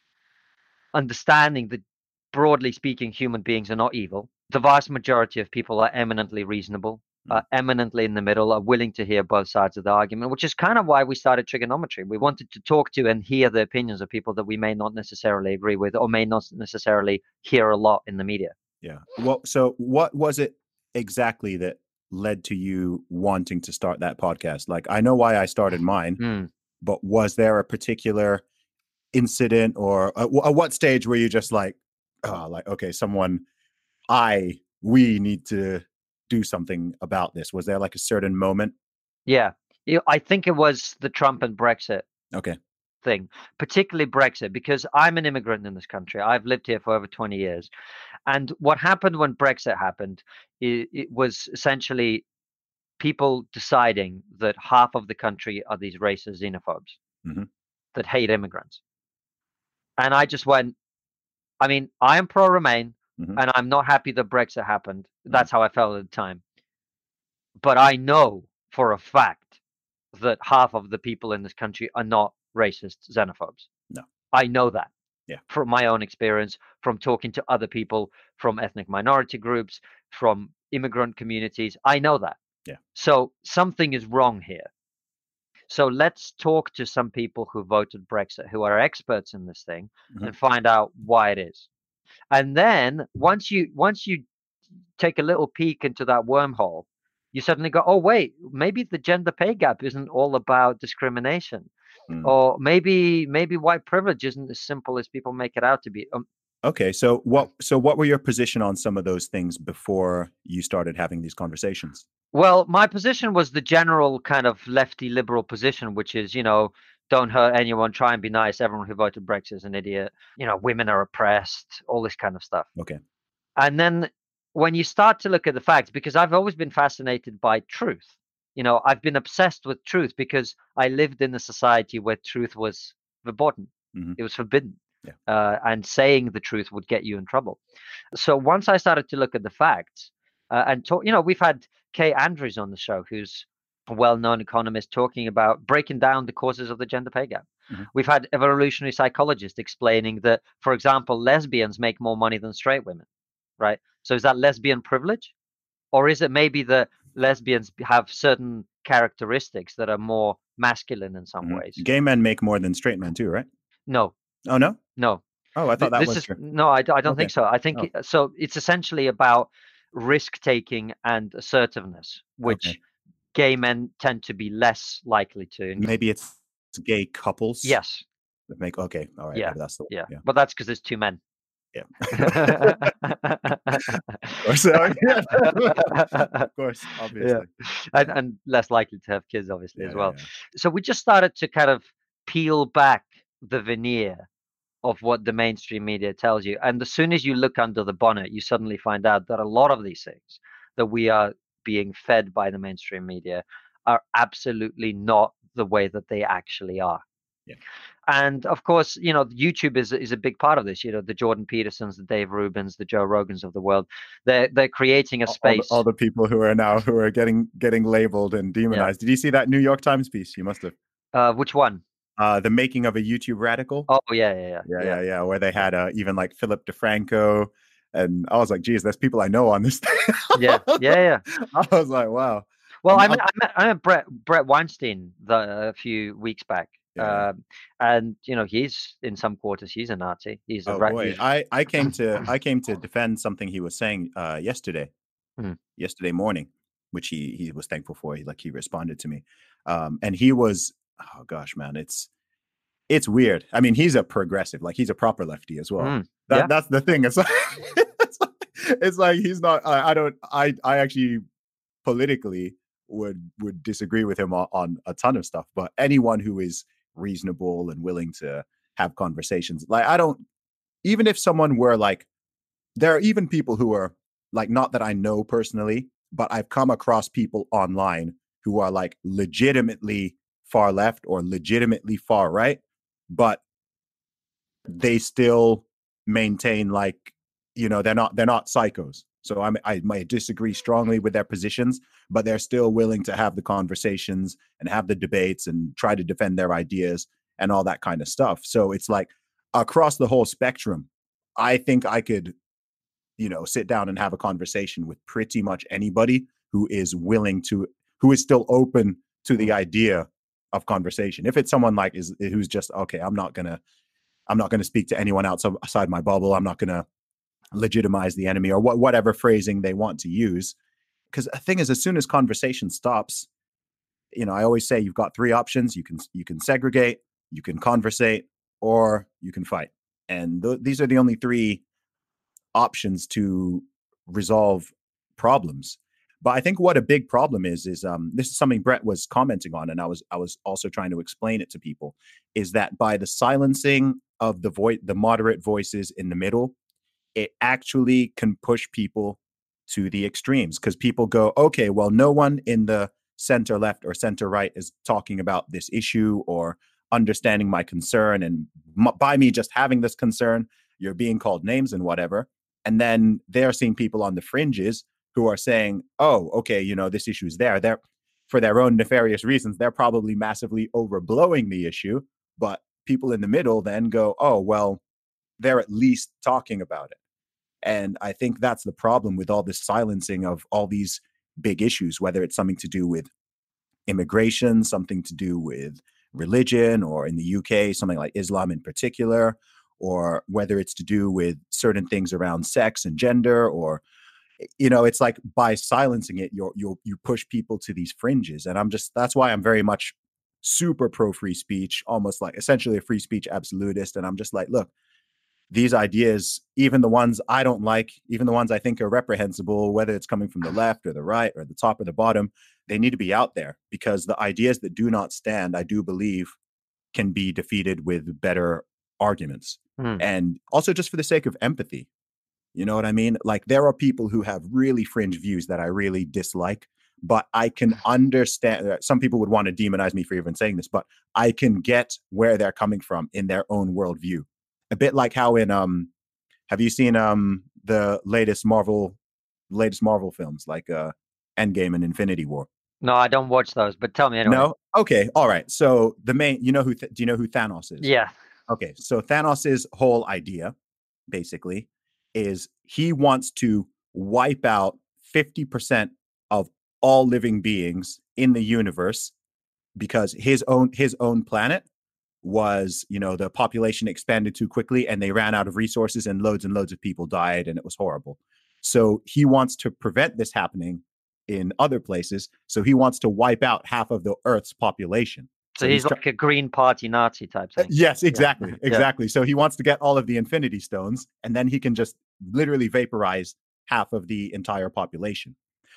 understanding that, broadly speaking, human beings are not evil. The vast majority of people are eminently reasonable, eminently in the middle, are willing to hear both sides of the argument, which is kind of why we started Trigonometry. We wanted to talk to and hear the opinions of people that we may not necessarily agree with or may not necessarily hear a lot in the media. Yeah. Well, so what was it exactly that led to you wanting to start that podcast? Like, I know why I started mine, but was there a particular incident or at what stage were you just like, okay, we need to do something about this? Was there like a certain moment? Yeah. I think it was the Trump and Brexit. Okay. Thing, particularly Brexit, because I'm an immigrant in this country. I've lived here for over 20 years. And what happened when Brexit happened, it was essentially people deciding that half of the country are these racist xenophobes. Mm-hmm. that hate immigrants. And I just went, I mean, I am pro-Remain, Mm-hmm. and I'm not happy that Brexit happened. That's how I felt at the time. But I know for a fact that half of the people in this country are not racist xenophobes. No. I know that. Yeah. From my own experience, from talking to other people from ethnic minority groups, from immigrant communities. I know that. Yeah. So something is wrong here. So let's talk to some people who voted Brexit, who are experts in this thing, Mm-hmm. and find out why it is. And then once you take a little peek into that wormhole, you suddenly go, oh wait, maybe the gender pay gap isn't all about discrimination. Or maybe white privilege isn't as simple as people make it out to be. Okay, so what were your position on some of those things before you started having these conversations? Well, my position was the general kind of lefty liberal position, which is, don't hurt anyone, try and be nice. Everyone who voted Brexit is an idiot. Women are oppressed, all this kind of stuff. Okay. And then when you start to look at the facts, because I've always been fascinated by truth. I've been obsessed with truth because I lived in a society where truth was verboten. Mm-hmm. It was forbidden. Yeah. And saying the truth would get you in trouble. So once I started to look at the facts and talk, we've had Kay Andrews on the show, who's a well-known economist, talking about breaking down the causes of the gender pay gap. Mm-hmm. We've had evolutionary psychologists explaining that, for example, lesbians make more money than straight women, right? So is that lesbian privilege? Or is it maybe that lesbians have certain characteristics that are more masculine in some ways? Gay men make more than straight men too, right? No. Oh, no? No. Oh, I thought that was true. No, I don't think so. I think so. It's essentially about risk taking and assertiveness, which gay men tend to be less likely to. Maybe it's gay couples. Yes. That make all right. Yeah. That's the yeah. But that's because there's two men. Yeah. Of course, obviously. Yeah. And less likely to have kids, obviously, as well. Yeah. So we just started to kind of peel back the veneer of what the mainstream media tells you. And as soon as you look under the bonnet, you suddenly find out that a lot of these things that we are being fed by the mainstream media are absolutely not the way that they actually are. Yeah. And of course, YouTube is a big part of this. The Jordan Petersons, the Dave Rubins, the Joe Rogans of the world. They're creating a space. All the people who are getting labeled and demonized. Yeah. Did you see that New York Times piece? You must have. Which one? The Making of a YouTube Radical. Oh yeah. Where they had even like Philip DeFranco, and I was like, geez, there's people I know on this thing. yeah. I was like, wow. Well, I met Brett Weinstein a few weeks back. Yeah. And he's in some quarters he's a Nazi. He's a boy. I came to defend something he was saying yesterday morning, which he was thankful for. He responded to me, and he was, oh gosh, man, it's weird. I mean, he's a progressive, he's a proper lefty as well. That's the thing. It's like he's not. I actually politically would disagree with him on a ton of stuff, but anyone who is reasonable and willing to have conversations, even if someone were there are even people who are not that I know personally, but I've come across people online who are legitimately far left or legitimately far right, but they still maintain they're not psychos. So I might disagree strongly with their positions, but they're still willing to have the conversations and have the debates and try to defend their ideas and all that kind of stuff. So it's across the whole spectrum, I think I could, sit down and have a conversation with pretty much anybody who is who is still open to the idea of conversation. If it's someone who's just, okay, I'm not gonna speak to anyone outside my bubble. I'm not gonna legitimize the enemy or whatever phrasing they want to use. Because the thing is, as soon as conversation stops, I always say you've got three options. You can segregate, you can conversate, or you can fight. And these are the only three options to resolve problems. But I think what a big problem is this is something Brett was commenting on, and I was also trying to explain it to people, is that by the silencing of the moderate voices in the middle, it actually can push people to the extremes, because people go, okay, well, no one in the center left or center right is talking about this issue, or understanding my concern, and by me just having this concern, you're being called names and whatever. And then they're seeing people on the fringes who are saying, oh, okay, this issue is there. They're, for their own nefarious reasons, they're probably massively overblowing the issue. But people in the middle then go, oh, well, they're at least talking about it. And I think that's the problem with all this silencing of all these big issues, whether it's something to do with immigration, something to do with religion, or in the UK, something like Islam in particular, or whether it's to do with certain things around sex and gender, or it's like by silencing it, you push people to these fringes. And that's why I'm very much super pro free speech, almost like essentially a free speech absolutist. And I'm just like, look, these ideas, even the ones I don't like, even the ones I think are reprehensible, whether it's coming from the left or the right or the top or the bottom, they need to be out there, because the ideas that do not stand, I do believe, can be defeated with better arguments. And also just for the sake of empathy. You know what I mean? Like, there are people who have really fringe views that I really dislike, but I can understand. Some people would want to demonize me for even saying this, but I can get where they're coming from in their own worldview. A bit like how in have you seen the latest Marvel films, like Endgame and Infinity War? No, I don't watch those, but tell me anyway. No? Okay, all right. So the main, do you know who Thanos is? Yeah. Okay, so Thanos's whole idea, basically, is he wants to wipe out 50% of all living beings in the universe, because his own planet was, the population expanded too quickly and they ran out of resources and loads of people died and it was horrible. So he wants to prevent this happening in other places. So he wants to wipe out half of the Earth's population. So he's like a Green Party Nazi type thing. Yes, exactly. Yeah. Exactly. So he wants to get all of the Infinity Stones, and then he can just literally vaporize half of the entire population.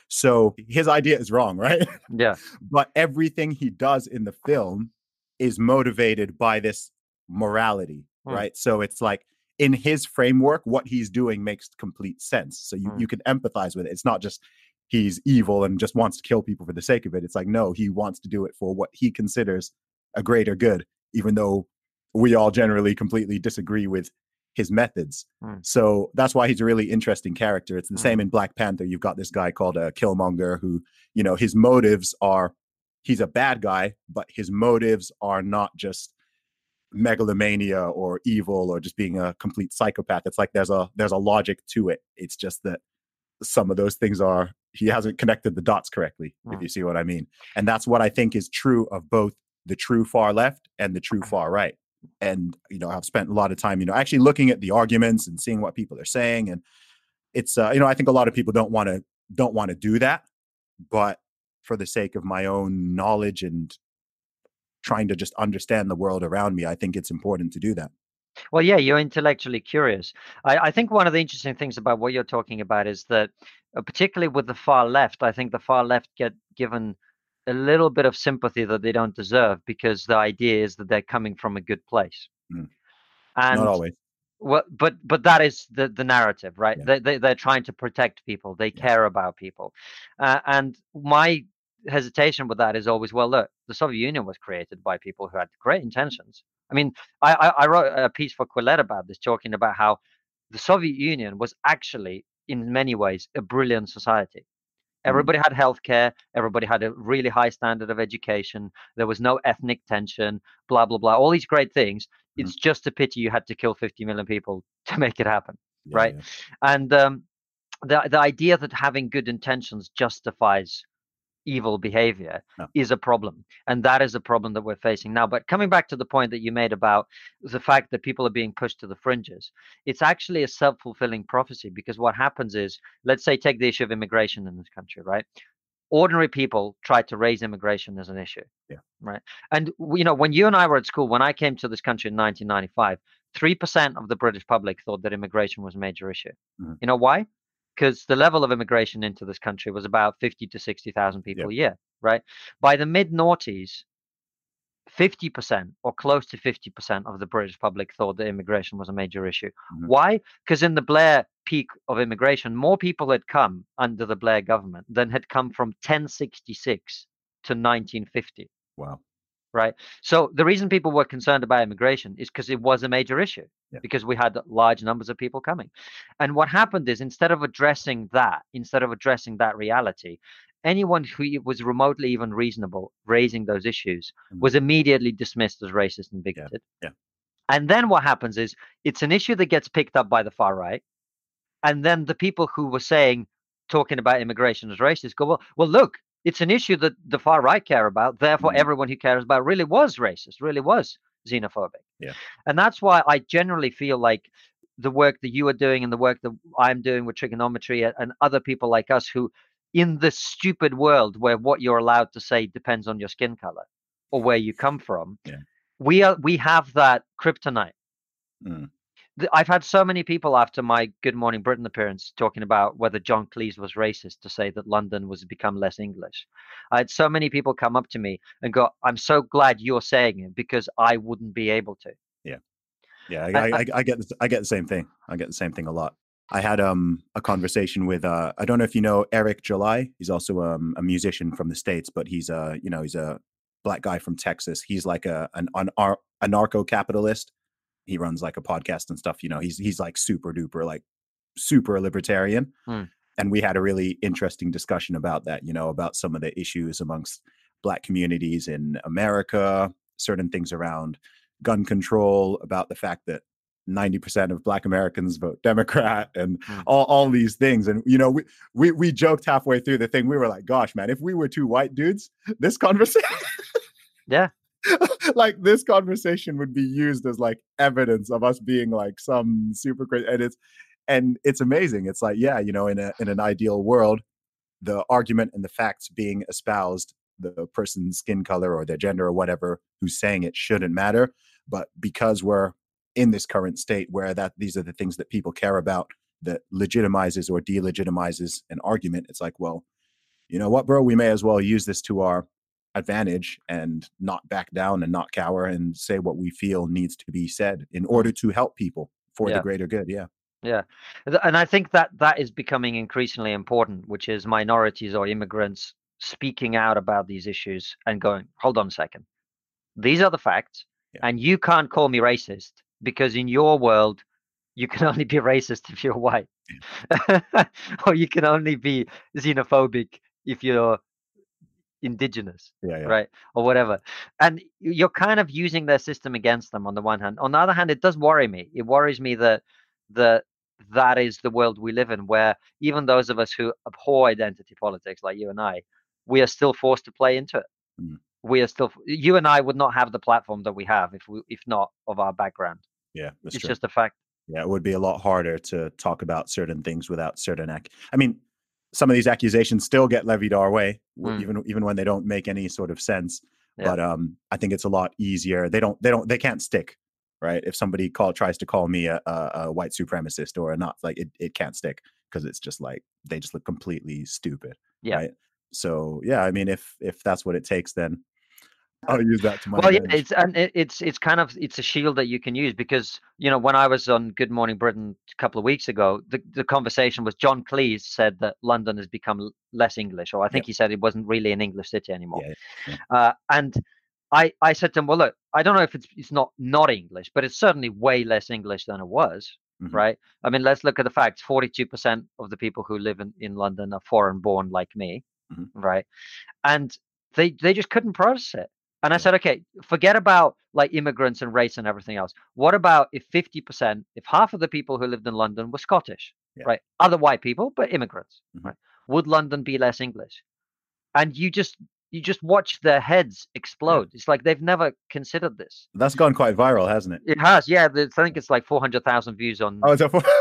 So his idea is wrong, right? Yeah. But everything he does in the film is motivated by this morality, right? So it's like, in his framework, what he's doing makes complete sense. So you can empathize with it. It's not just he's evil and just wants to kill people for the sake of it. It's like, no, he wants to do it for what he considers a greater good, even though we all generally completely disagree with his methods. So that's why he's a really interesting character. It's the same in Black Panther. You've got this guy called Killmonger who, his motives are, he's a bad guy, but his motives are not just megalomania or evil or just being a complete psychopath. It's like there's a logic to it. It's just that some of those things he hasn't connected the dots correctly, if you see what I mean. And that's what I think is true of both the true far left and the true far right. And, I've spent a lot of time, actually looking at the arguments and seeing what people are saying. And it's, I think a lot of people don't want to do that, but for the sake of my own knowledge and trying to just understand the world around me, I think it's important to do that. Well, yeah, you're intellectually curious. I think one of the interesting things about what you're talking about is that, particularly with the far left, I think the far left get given a little bit of sympathy that they don't deserve, because the idea is that they're coming from a good place. And not always. Well, but that is the narrative, right? Yeah. They're trying to protect people. They care about people. And my hesitation with that is always, well, look, the Soviet Union was created by people who had great intentions. I mean, I wrote a piece for Quillette about this, talking about how the Soviet Union was actually, in many ways, a brilliant society. Everybody had healthcare. Everybody had a really high standard of education. There was no ethnic tension, blah, blah, blah. All these great things. It's just a pity you had to kill 50 million people to make it happen, right? Yeah. And the idea that having good intentions justifies evil behavior is a problem, and that is a problem that we're facing now. But coming back to the point that you made about the fact that people are being pushed to the fringes, it's actually a self-fulfilling prophecy, because what happens is, let's say, take the issue of immigration in this country, right? Ordinary people try to raise immigration as an issue, right? And when you and I were at school, when I came to this country in 1995, 3% of the British public thought that immigration was a major issue. You know why? Because the level of immigration into this country was about 50 to 60,000 people a year, right? By the mid-noughties, 50% or close to 50% of the British public thought that immigration was a major issue. Why? Because in the Blair peak of immigration, more people had come under the Blair government than had come from 1066 to 1950. Wow. right? So the reason people were concerned about immigration is because it was a major issue, Yeah. because we had large numbers of people coming. And what happened is, instead of addressing that reality, anyone who was remotely even reasonable raising those issues was immediately dismissed as racist and Yeah. bigoted. Yeah. And then what happens is, it's an issue that gets picked up by the far right. And then the people who were talking about immigration as racist go, well, look, it's an issue that the far right care about. Therefore, everyone who cares about really was racist, really was xenophobic. Yeah. And that's why I generally feel like the work that you are doing and the work that I'm doing with trigonometry and other people like us who, in this stupid world where what you're allowed to say depends on your skin color or where you come from, we have that kryptonite. I've had so many people after my Good Morning Britain appearance talking about whether John Cleese was racist to say that London was become less English. I had so many people come up to me and go, I'm so glad you're saying it because I wouldn't be able to. Yeah. Yeah. I get the same thing. I get the same thing a lot. I had a conversation with I don't know if you know Eric July. He's also a musician from the States, but he's he's a black guy from Texas. He's like an anarcho-capitalist. He runs like a podcast and stuff. He's like super duper, like super libertarian. And we had a really interesting discussion about that, about some of the issues amongst black communities in America, certain things around gun control, about the fact that 90% of black Americans vote Democrat and all these things. And, we joked halfway through the thing. We were like, gosh, man, if we were two white dudes, this conversation. Yeah. Like this conversation would be used as like evidence of us being like some super crazy, and it's amazing. It's like, yeah, in an ideal world, the argument and the facts being espoused, the person's skin color or their gender or whatever who's saying it shouldn't matter. But because we're in this current state where these are the things that people care about, that legitimizes or delegitimizes an argument, it's like, well, you know what, bro, we may as well use this to our advantage and not back down and not cower and say what we feel needs to be said in order to help people for the greater good. Yeah. And I think that is becoming increasingly important, which is minorities or immigrants speaking out about these issues and going, hold on a second, these are the facts. And you can't call me racist because in your world you can only be racist if you're white. Or you can only be xenophobic if you're indigenous, right, or whatever. And you're kind of using their system against them on the one hand. On the other hand, it does worry me. It worries me that that is the world we live in, where even those of us who abhor identity politics like you and I, we are still forced to play into it. We are still, you and I would not have the platform that we have if not of our background. Yeah, that's it's true. Just a fact. Yeah, it would be a lot harder to talk about certain things without certain I mean, some of these accusations still get levied our way, even when they don't make any sort of sense. But I think it's a lot easier. They can't stick, right? If somebody tries to call me a white supremacist or not, like it can't stick because it's just like they just look completely stupid. Yeah. Right. So yeah, I mean, if that's what it takes, then I'll use that to my advantage. Yeah, it's a shield that you can use because when I was on Good Morning Britain a couple of weeks ago, the conversation was John Cleese said that London has become less English, or I think he said it wasn't really an English city anymore. And I said to him, well, look, I don't know if it's not English, but it's certainly way less English than it was. Right. I mean, let's look at the facts. 42% of the people who live in London are foreign born like me. Right. And they just couldn't process it. And I said, okay, forget about like immigrants and race and everything else. What about if 50%, if half of the people who lived in London were Scottish, right? Other white people, but immigrants, right? Would London be less English? And you just watch their heads explode. It's like they've never considered this. That's gone quite viral, hasn't it? It has, yeah. I think it's like 400,000 views on on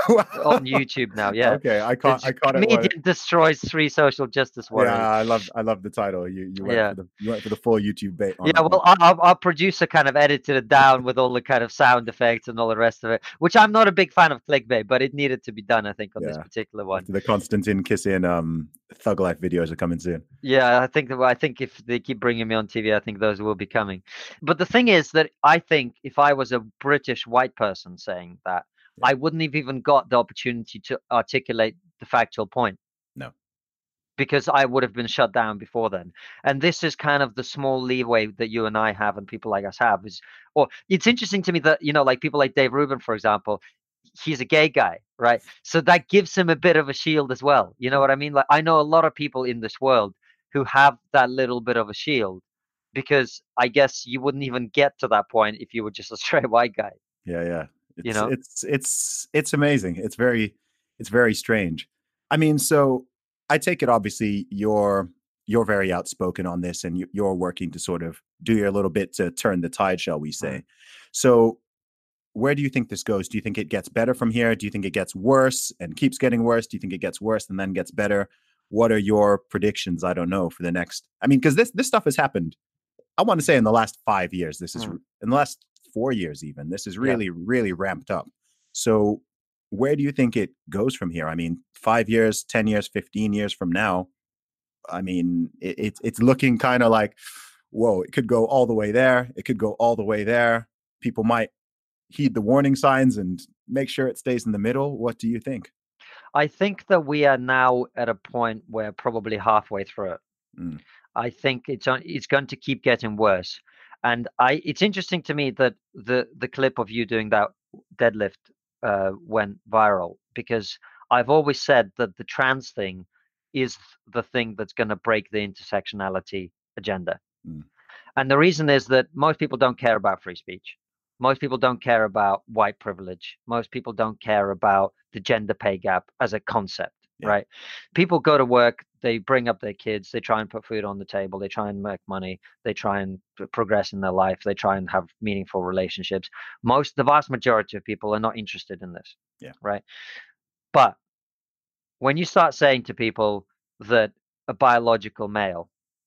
YouTube now. Yeah. Okay, I caught it. Comedian destroys 3 social justice warriors. Yeah, I love the title. You went for the full YouTube bait. Well, our producer kind of edited it down with all the kind of sound effects and all the rest of it, which I'm not a big fan of clickbait, but it needed to be done, I think, on this particular one. After the Konstantin Kisin Thug Life videos are coming soon. Yeah, I think if they keep bringing me on TV, I think those will be coming. But the thing is that I think if I was a British white person saying that, I wouldn't have even got the opportunity to articulate the factual point. No. because I would have been shut down before then. And this is kind of the small leeway that you and I have and people like us have or it's interesting to me that, like people like Dave Rubin, for example, he's a gay guy, right? So that gives him a bit of a shield as well. You know what I mean? Like I know a lot of people in this world who have that little bit of a shield because I guess you wouldn't even get to that point if you were just a straight white guy. Yeah. You know? It's amazing. It's very strange. I mean, so I take it obviously you're very outspoken on this, and you're working to sort of do your little bit to turn the tide, shall we say. So where do you think this goes? Do you think it gets better from here? Do you think it gets worse and keeps getting worse? Do you think it gets worse and then gets better? What are your predictions? I don't know, for the next, I mean, because this stuff has happened, I want to say in the last 5 years. This is in the last 4 years even. This is really, really ramped up. So where do you think it goes from here? I mean, 5 years, 10 years, 15 years from now, I mean, it's looking kind of like, whoa, it could go all the way there. It could go all the way there. People might heed the warning signs and make sure it stays in the middle. What do you think? I think that we are now at a point where probably halfway through it. I think it's going to keep getting worse. And it's interesting to me that the clip of you doing that deadlift went viral, because I've always said that the trans thing is the thing that's going to break the intersectionality agenda. And the reason is that most people don't care about free speech. Most people don't care about white privilege. Most people don't care about the gender pay gap as a concept, right? People go to work, they bring up their kids, they try and put food on the table, they try and make money, they try and progress in their life, they try and have meaningful relationships. The vast majority of people are not interested in this, right? But when you start saying to people that a biological male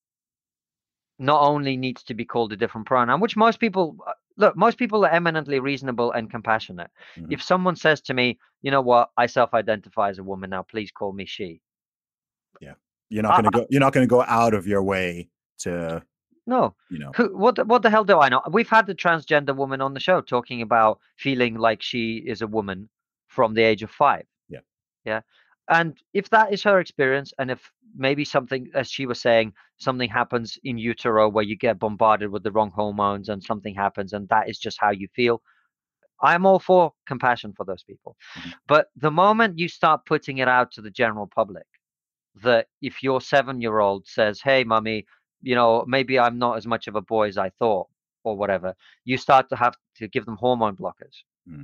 not only needs to be called a different pronoun, which most people are eminently reasonable and compassionate. If someone says to me, you know what, I self-identify as a woman now, please call me she. Yeah. You're not going to go out of your way to, no, what the hell do I know? We've had the transgender woman on the show talking about feeling like she is a woman from the age of 5. Yeah. And if that is her experience, and if maybe something, as she was saying, something happens in utero where you get bombarded with the wrong hormones and something happens and that is just how you feel, I'm all for compassion for those people. But the moment you start putting it out to the general public, that if your 7-year-old says, hey, mommy, maybe I'm not as much of a boy as I thought, or whatever, you start to have to give them hormone blockers.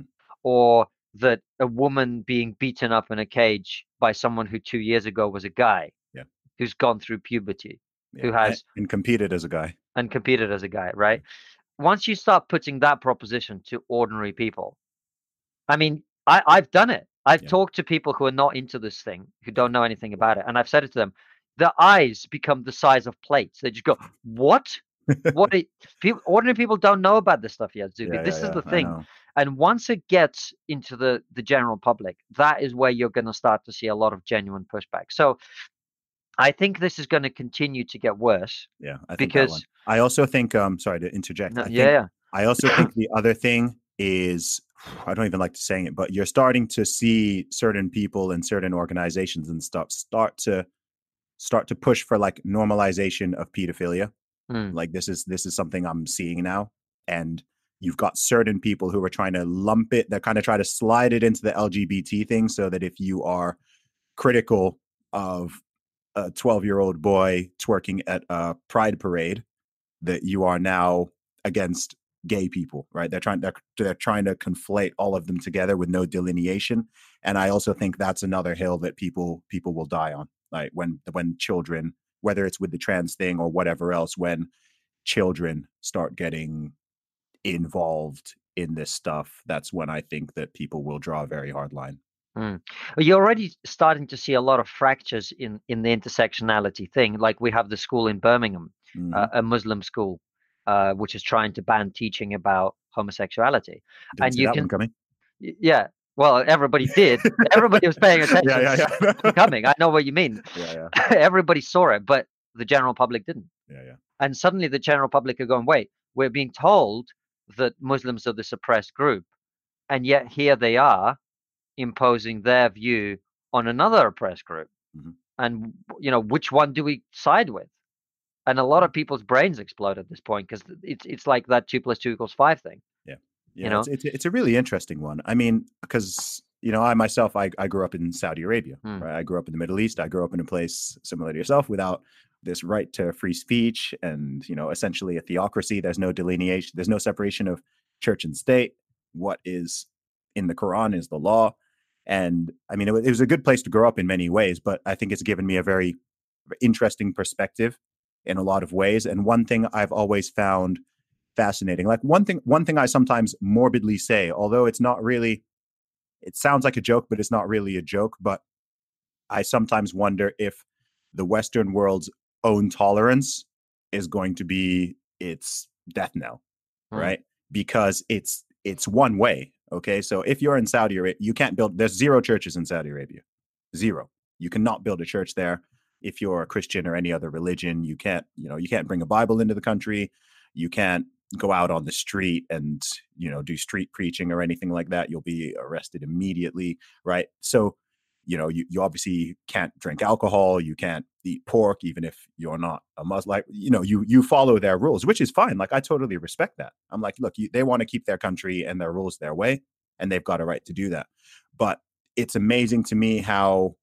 Or that a woman being beaten up in a cage by someone who 2 years ago was a guy, who's gone through puberty, who has and competed as a guy, right? Once you start putting that proposition to ordinary people, I mean, I've done it. I've talked to people who are not into this thing, who don't know anything about it, and I've said it to them. Their eyes become the size of plates. They just go, what? Ordinary people don't know about this stuff yet, Zuby. This is the thing. And once it gets into the general public, that is where you're going to start to see a lot of genuine pushback. So I think this is going to continue to get worse. Yeah, I think because I also think, sorry to interject. I also think the other thing is, I don't even like to saying it, but you're starting to see certain people and certain organizations and stuff start to push for like normalization of pedophilia. Like this is something I'm seeing now. And you've got certain people who are trying to lump it, they're kind of trying to slide it into the LGBT thing, so that if you are critical of a 12-year-old boy twerking at a pride parade, that you are now against gay people, right? They're trying to conflate all of them together with no delineation. And I also think that's another hill that people will die on. Like when children, whether it's with the trans thing or whatever else, when children start getting involved in this stuff, that's when I think that people will draw a very hard line. Well, you're already starting to see a lot of fractures in the intersectionality thing. Like we have the school in Birmingham, a Muslim school, which is trying to ban teaching about homosexuality. Didn't see that one coming. Yeah. Well, everybody did. Everybody was paying attention. Coming. I know what you mean. Everybody saw it, but the general public didn't. And suddenly the general public are going, wait, we're being told that Muslims are the suppressed group, and yet here they are imposing their view on another oppressed group. And which one do we side with? And a lot of people's brains explode at this point, because it's like that 2 + 2 = 5 thing. Yeah. You Yeah. know? It's a really interesting one. I mean, because, I myself, I grew up in Saudi Arabia, right? I grew up in the Middle East. I grew up in a place similar to yourself without this right to free speech and, essentially a theocracy. There's no delineation. There's no separation of church and state. What is in the Quran is the law. And I mean, it was a good place to grow up in many ways, but I think it's given me a very interesting perspective in a lot of ways. And one thing I've always found fascinating, like one thing I sometimes morbidly say, although it's not really, it sounds like a joke, but it's not really a joke. But I sometimes wonder if the Western world's own tolerance is going to be its death knell, right? Because it's one way. Okay, so if you're in Saudi Arabia, you can't build. There's 0 churches in Saudi Arabia, 0. You cannot build a church there. If you're a Christian or any other religion, you can't bring a Bible into the country. You can't go out on the street and, do street preaching or anything like that. You'll be arrested immediately, right? So, you obviously can't drink alcohol. You can't eat pork, even if you're not a Muslim. Like, you follow their rules, which is fine. Like, I totally respect that. I'm like, look, they want to keep their country and their rules their way, and they've got a right to do that. But it's amazing to me how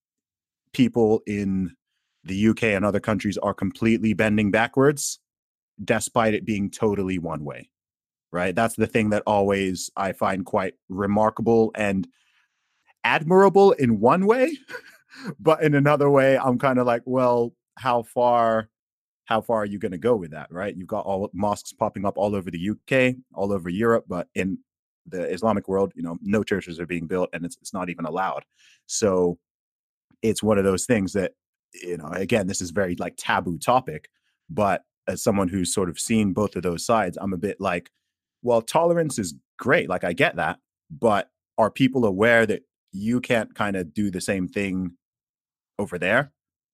people in the UK and other countries are completely bending backwards, despite it being totally one way, right? That's the thing that always I find quite remarkable and admirable in one way, but in another way, I'm kind of like, well, how far are you going to go with that, right? You've got all mosques popping up all over the UK, all over Europe, but in the Islamic world, no churches are being built, and it's not even allowed. So it's one of those things that, again, this is very like taboo topic, but as someone who's sort of seen both of those sides, I'm a bit like, well, tolerance is great. Like, I get that, but are people aware that you can't kind of do the same thing over there?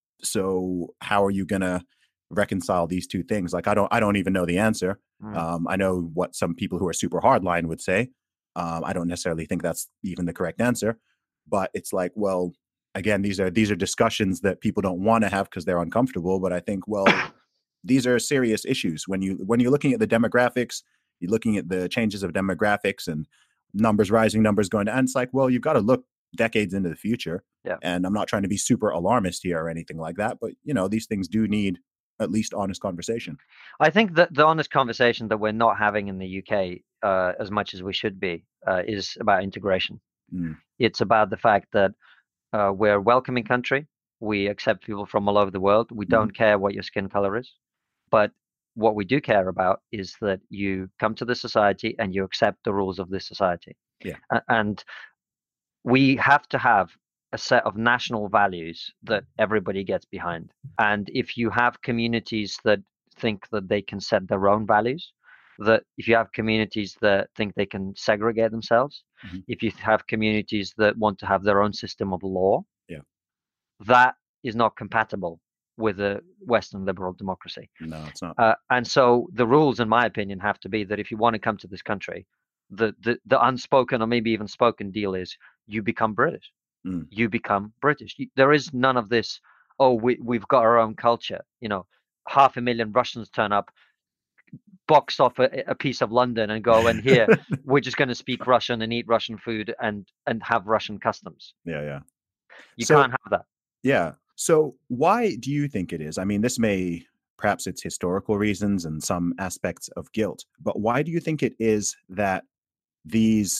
So how are you going to reconcile these two things? Like, I don't even know the answer. I know what some people who are super hardline would say. I don't necessarily think that's even the correct answer, but it's like, well, again, these are discussions that people don't want to have because they're uncomfortable. But I think, well, these are serious issues. When you're looking at the demographics, you're looking at the changes of demographics and numbers rising, numbers going down. And it's like, well, you've got to look decades into the future. Yeah. And I'm not trying to be super alarmist here or anything like that, but these things do need at least honest conversation. I think that the honest conversation that we're not having in the UK as much as we should be is about integration. It's about the fact that we're a welcoming country. We accept people from all over the world. We don't care what your skin color is. But what we do care about is that you come to this society and you accept the rules of this society. Yeah. And we have to have a set of national values that everybody gets behind. And if you have communities that think that they can set their own values, that if you have communities that think they can segregate themselves, if you have communities that want to have their own system of law, that is not compatible with a Western liberal democracy. No, it's not. And so the rules, in my opinion, have to be that if you want to come to this country, the unspoken or maybe even spoken deal is you become British. You become British. There is none of this, oh, we've got our own culture. 500,000 Russians turn up, box off a piece of London and go, and here, we're just going to speak Russian and eat Russian food and have Russian customs. Yeah. You can't have that. Yeah. So why do you think it is? I mean, perhaps it's historical reasons and some aspects of guilt, but why do you think it is that these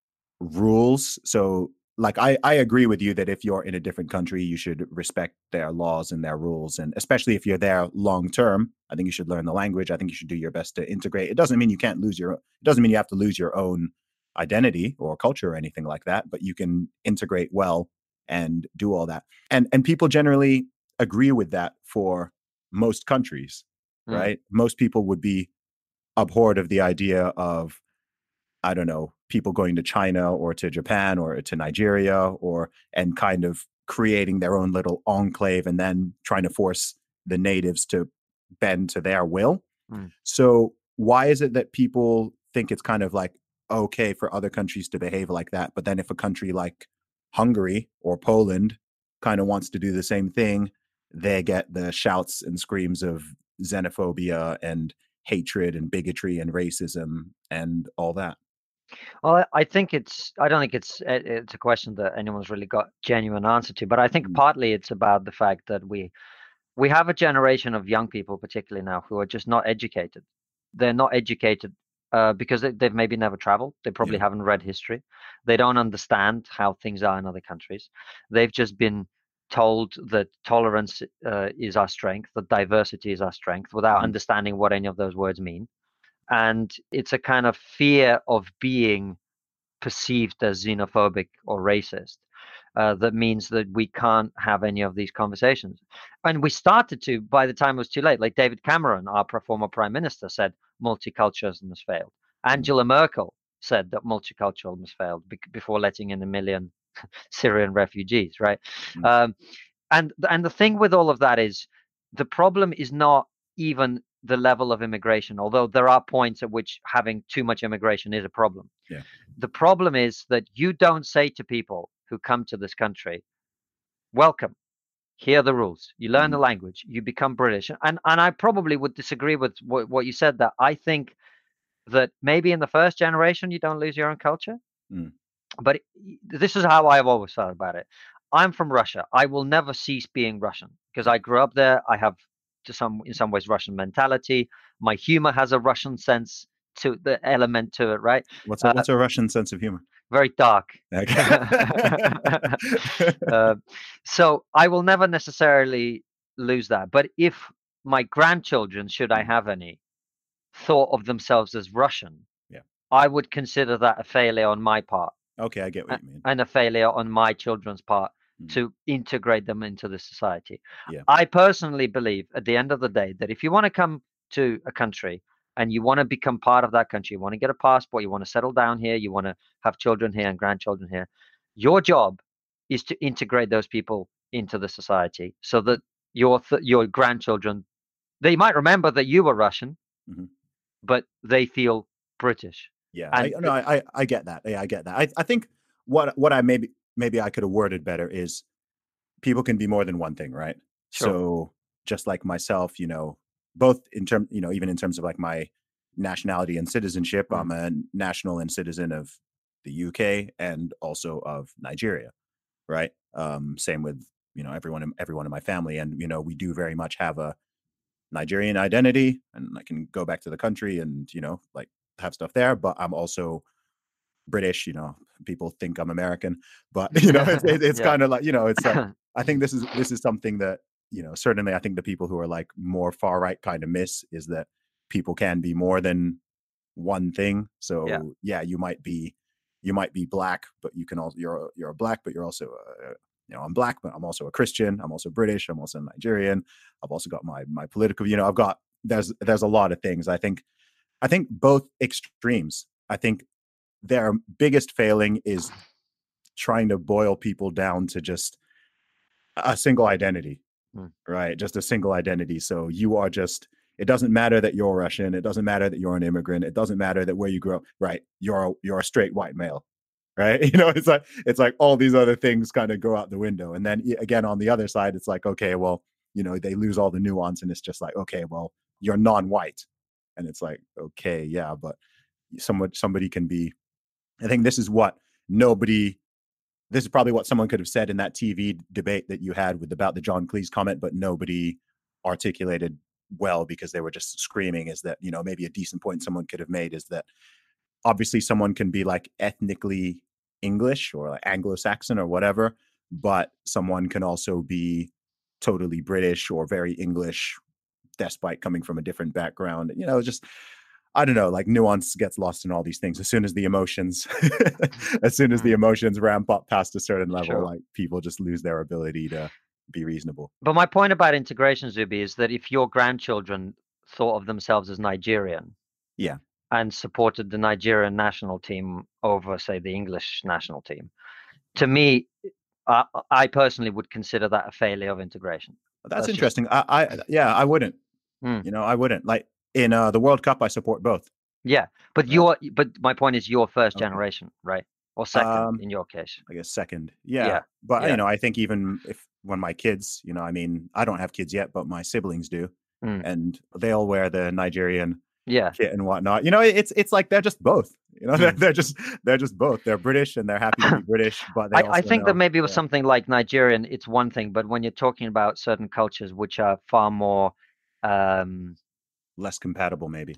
rules, so like I agree with you that if you're in a different country, you should respect their laws and their rules. And especially if you're there long term, I think you should learn the language. I think you should do your best to integrate. It doesn't mean you can't it doesn't mean you have to lose your own identity or culture or anything like that, but you can integrate well and do all that. And people generally agree with that for most countries, right? Most people would be abhorred of the idea of, I don't know, people going to China or to Japan or to Nigeria and kind of creating their own little enclave and then trying to force the natives to bend to their will. So why is it that people think it's kind of like okay for other countries to behave like that, but then if a country like Hungary or Poland kind of wants to do the same thing, they get the shouts and screams of xenophobia and hatred and bigotry and racism and all that. Well, I think I don't think it's a question that anyone's really got genuine answer to, but I think partly it's about the fact that we have a generation of young people, particularly now, who are just not educated. They're not educated because they've maybe never traveled. They probably haven't read history. They don't understand how things are in other countries. They've just been told that tolerance is our strength, that diversity is our strength, without understanding what any of those words mean. And it's a kind of fear of being perceived as xenophobic or racist that means that we can't have any of these conversations. And we started to, by the time it was too late. Like David Cameron, our former prime minister, said multiculturalism has failed. Angela Merkel said that multiculturalism has failed before letting in 1 million Syrian refugees, right? And the thing with all of that is the problem is not even the level of immigration, although there are points at which having too much immigration is a problem. Yeah. The problem is that you don't say to people who come to this country, welcome, here are the rules. You learn the language, you become British. And I probably would disagree with what you said, that I think that maybe in the first generation you don't lose your own culture. But this is how I've always thought about it. I'm from Russia. I will never cease being Russian because I grew up there. I have in some ways Russian mentality. My humor has a Russian sense to the element to it, right? What's a Russian sense of humor? Very dark. Okay. So I will never necessarily lose that. But if my grandchildren, should I have any, thought of themselves as Russian, I would consider that a failure on my part. Okay, I get what you mean. And a failure on my children's part to integrate them into the society. Yeah. I personally believe at the end of the day that if you want to come to a country and you want to become part of that country, you want to get a passport, you want to settle down here, you want to have children here and grandchildren here, your job is to integrate those people into the society so that your grandchildren, they might remember that you were Russian, but they feel British. Yeah, I get that. Yeah, I get that. I think what I maybe I could have worded better is people can be more than one thing, right? Sure. So just like myself, both in terms, even in terms of like my nationality and citizenship, I'm a national and citizen of the UK and also of Nigeria, right? Same with everyone in my family, and we do very much have a Nigerian identity, and I can go back to the country and like have stuff there, but I'm also British. People think I'm American, but it's kind of like it's like I think this is something that certainly I think the people who are like more far right kind of miss is that people can be more than one thing. So you might be black, but you can also you're a black, but you're also I'm black, but I'm also a Christian. I'm also British. I'm also Nigerian. I've also got my political. I've got there's a lot of things. I think both extremes. I think their biggest failing is trying to boil people down to just a single identity, right? Just a single identity. So you are just. It doesn't matter that you're Russian. It doesn't matter that you're an immigrant. It doesn't matter that where you grew up. Right? You're a straight white male. Right? It's like all these other things kind of go out the window. And then again, on the other side, it's like, okay, well, they lose all the nuance, and it's just like, okay, well, you're non-white. And it's like, okay, yeah, but somebody can be. I think this is probably what someone could have said in that TV debate that you had about the John Cleese comment, but nobody articulated well because they were just screaming, is that, maybe a decent point someone could have made is that obviously someone can be like ethnically English or like Anglo-Saxon or whatever, but someone can also be totally British or very English despite coming from a different background. Just, I don't know, like nuance gets lost in all these things. As soon as the emotions ramp up past a certain level, like people just lose their ability to be reasonable. But my point about integration, Zubi, is that if your grandchildren thought of themselves as Nigerian, and supported the Nigerian national team over, say, the English national team, to me, I personally would consider that a failure of integration. That's interesting. I wouldn't. I wouldn't. Like in the World Cup, I support both. Yeah, but my point is your first generation, right? or second in your case? I guess second. Yeah. Yeah. But, Yeah. I think even if when my kids, I mean, I don't have kids yet, but my siblings do. And they'll wear the Nigerian kit and whatnot. It's like they're just both. They're just both. They're British and they're happy to be British. But they I think that maybe with something like Nigerian, it's one thing. But when you're talking about certain cultures which are far more less compatible, maybe.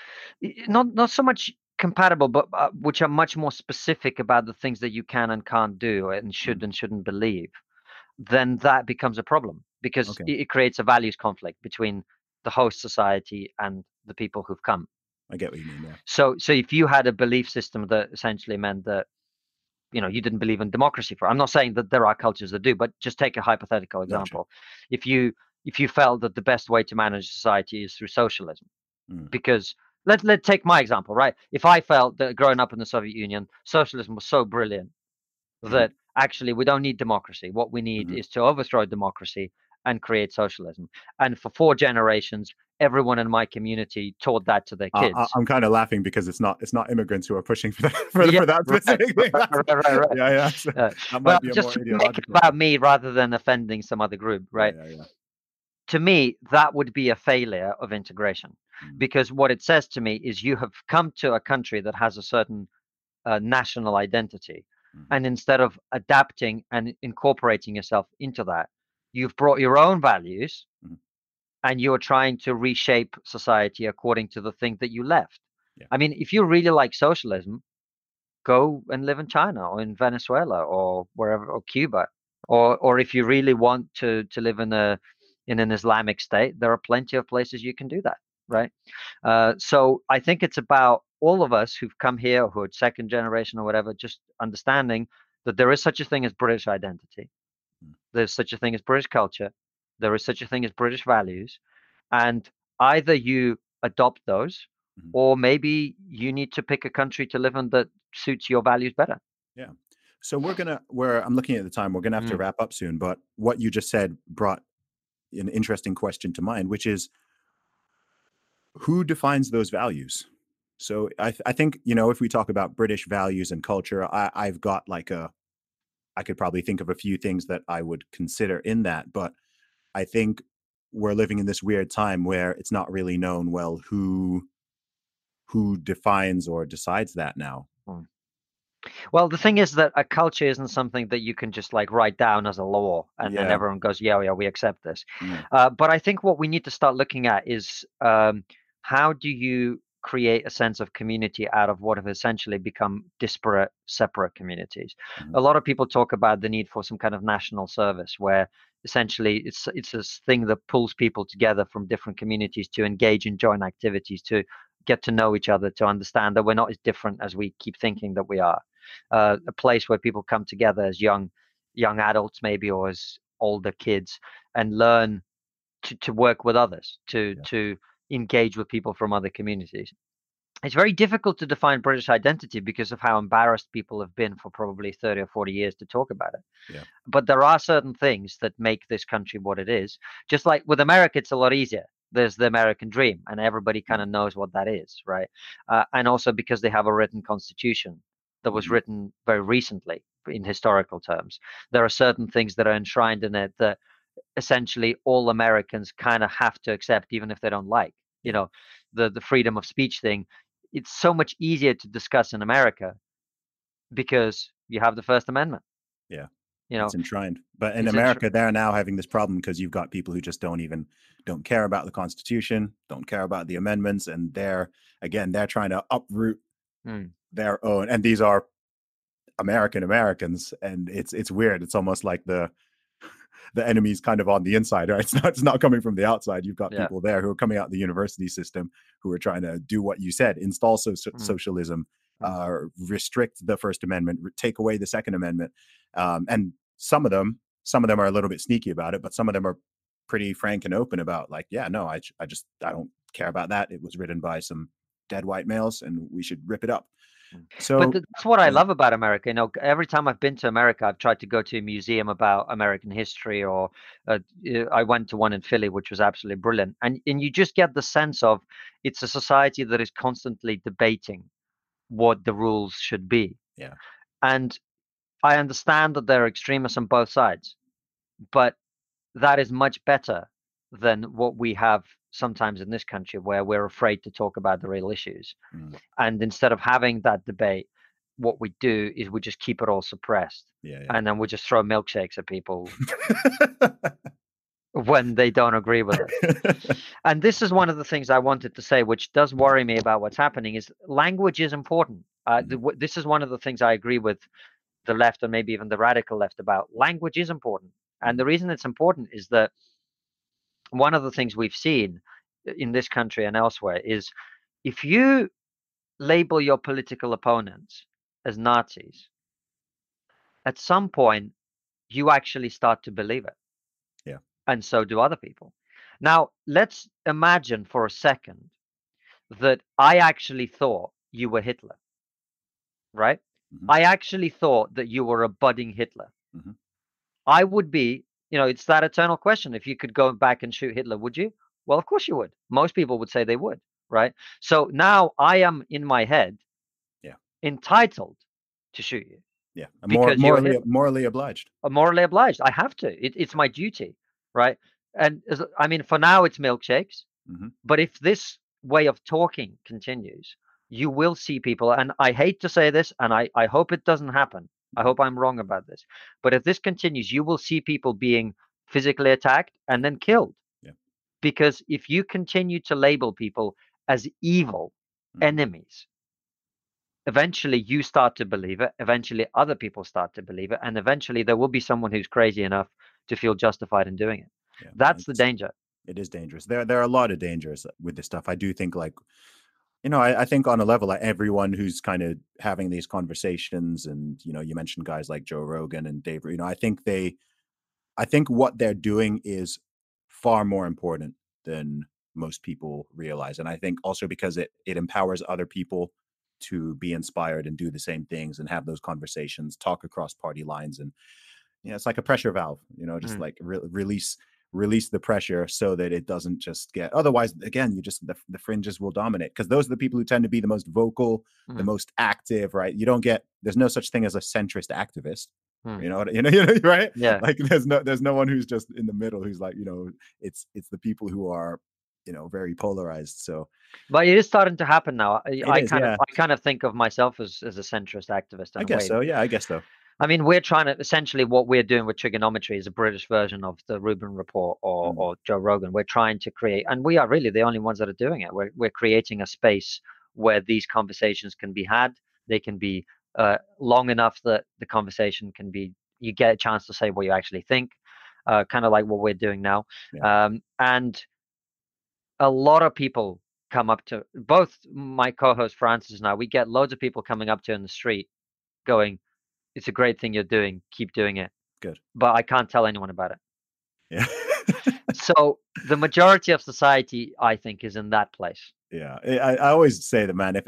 Not so much compatible, but which are much more specific about the things that you can and can't do and should and shouldn't believe, then that becomes a problem because it creates a values conflict between the host society and the people who've come. I get what you mean, yeah. So if you had a belief system that essentially meant that, you didn't believe in democracy I'm not saying that there are cultures that do, but just take a hypothetical example. Gotcha. If you felt that the best way to manage society is through socialism, because let's take my example, right? If I felt that growing up in the Soviet Union, socialism was so brilliant that actually we don't need democracy. What we need is to overthrow democracy and create socialism. And for 4 generations, everyone in my community taught that to their kids. I'm kind of laughing because it's not immigrants who are pushing for that specific thing. Right. Yeah. So that might be just make it about me rather than offending some other group, right? Yeah. To me, that would be a failure of integration, because what it says to me is you have come to a country that has a certain national identity, and instead of adapting and incorporating yourself into that, you've brought your own values and you're trying to reshape society according to the thing that you left. Yeah. I mean, if you really like socialism, go and live in China or in Venezuela or wherever, or Cuba, or if you really want to live in an Islamic state, there are plenty of places you can do that, right? So I think it's about all of us who've come here, who are second generation or whatever, just understanding that there is such a thing as British identity. There's such a thing as British culture. There is such a thing as British values. And either you adopt those, or maybe you need to pick a country to live in that suits your values better. Yeah. So I'm looking at the time, we're going to have to wrap up soon. But what you just said brought an interesting question to mind, which is, who defines those values? So I think, if we talk about British values and culture, I've got I could probably think of a few things that I would consider in that, but I think we're living in this weird time where it's not really known well who defines or decides that now. Well, the thing is that a culture isn't something that you can just write down as a law and then everyone goes, yeah, we accept this. But I think what we need to start looking at is how do you create a sense of community out of what have essentially become disparate, separate communities? A lot of people talk about the need for some kind of national service where essentially it's this thing that pulls people together from different communities to engage in joint activities, to get to know each other, to understand that we're not as different as we keep thinking that we are. A place where people come together as young adults maybe, or as older kids, and learn to work with others, to engage with people from other communities. It's very difficult to define British identity because of how embarrassed people have been for probably 30 or 40 years to talk about it. Yeah. But there are certain things that make this country what it is. Just like with America, it's a lot easier. There's the American dream, and everybody kind of knows what that is, right? And also because they have a written constitution that was written very recently in historical terms. There are certain things that are enshrined in it that essentially all Americans kind of have to accept, even if they don't like. The freedom of speech thing. It's so much easier to discuss in America because you have the First Amendment. Yeah. It's enshrined. But in America, they're now having this problem because you've got people who just don't care about the Constitution, don't care about the amendments. And they're trying to uproot their own. And these are Americans. And it's weird. It's almost like the enemy's kind of on the inside, right? It's not coming from the outside. You've got people there who are coming out of the university system who are trying to do what you said, install socialism, restrict the First Amendment, take away the Second Amendment. And some of them are a little bit sneaky about it, but some of them are pretty frank and open about I don't care about that. It was written by some dead white males and we should rip it up. So, but that's what I love about America. Every time I've been to America, I've tried to go to a museum about American history, or I went to one in Philly, which was absolutely brilliant. And you just get the sense of it's a society that is constantly debating what the rules should be. Yeah. And I understand that there are extremists on both sides, but that is much better than what we have sometimes in this country, where we're afraid to talk about the real issues. And instead of having that debate, what we do is we just keep it all suppressed. And then we just throw milkshakes at people when they don't agree with us. And this is one of the things I wanted to say, which does worry me about what's happening, is language is important. This is one of the things I agree with the left and maybe even the radical left about. Language is important. And the reason it's important is that one of the things we've seen in this country and elsewhere is if you label your political opponents as Nazis, at some point you actually start to believe it. Yeah. And so do other people. Now, let's imagine for a second that I actually thought you were Hitler, right? I actually thought that you were a budding Hitler. I would be, it's that eternal question. If you could go back and shoot Hitler, would you? Well, of course you would. Most people would say they would, right? So now I am in my head entitled to shoot you. Yeah, morally obliged. Morally obliged. I have to. It's my duty, right? And I mean, for now it's milkshakes. But if this way of talking continues, you will see people, and I hate to say this, and I hope it doesn't happen. I hope I'm wrong about this. But if this continues, you will see people being physically attacked and then killed. Because if you continue to label people as evil enemies, eventually you start to believe it. Eventually other people start to believe it. And eventually there will be someone who's crazy enough to feel justified in doing it. That's the danger. It is dangerous. There are a lot of dangers with this stuff. I do think, like, I think on a level, like, everyone who's kind of having these conversations, and, you mentioned guys like Joe Rogan and Dave, I think what they're doing is far more important than most people realize. And I think also because it empowers other people to be inspired and do the same things and have those conversations, talk across party lines. And, it's like a pressure valve, just like release the pressure so that it doesn't just get, otherwise, again, the fringes will dominate, because those are the people who tend to be the most vocal, the most active, right? There's no such thing as a centrist activist. Right? Yeah. Like there's no one who's just in the middle, who's like, it's the people who are, very polarized. So, but it is starting to happen now. I kind of think of myself as a centrist activist. I guess so. Yeah, I guess so. I mean, we're trying to, essentially what we're doing with Trigonometry is a British version of the Rubin Report or Joe Rogan. We're trying to create, and we are really the only ones that are doing it. We're creating a space where these conversations can be had. They can be long enough that the conversation can be, you get a chance to say what you actually think, kind of like what we're doing now. And a lot of people come up to, both my co-host Francis and I, we get loads of people coming up to in the street going, "It's a great thing you're doing. Keep doing it." Good. But I can't tell anyone about it. Yeah. So the majority of society, I think, is in that place. Yeah. I always say that, man, if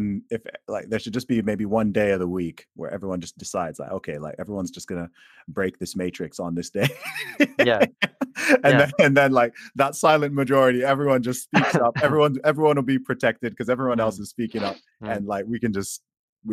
there should just be maybe one day of the week where everyone just decides, like, okay, like everyone's just going to break this matrix on this day. Yeah. And then like that silent majority, everyone just speaks up. Everyone will be protected because everyone else is speaking up. And like, we can just,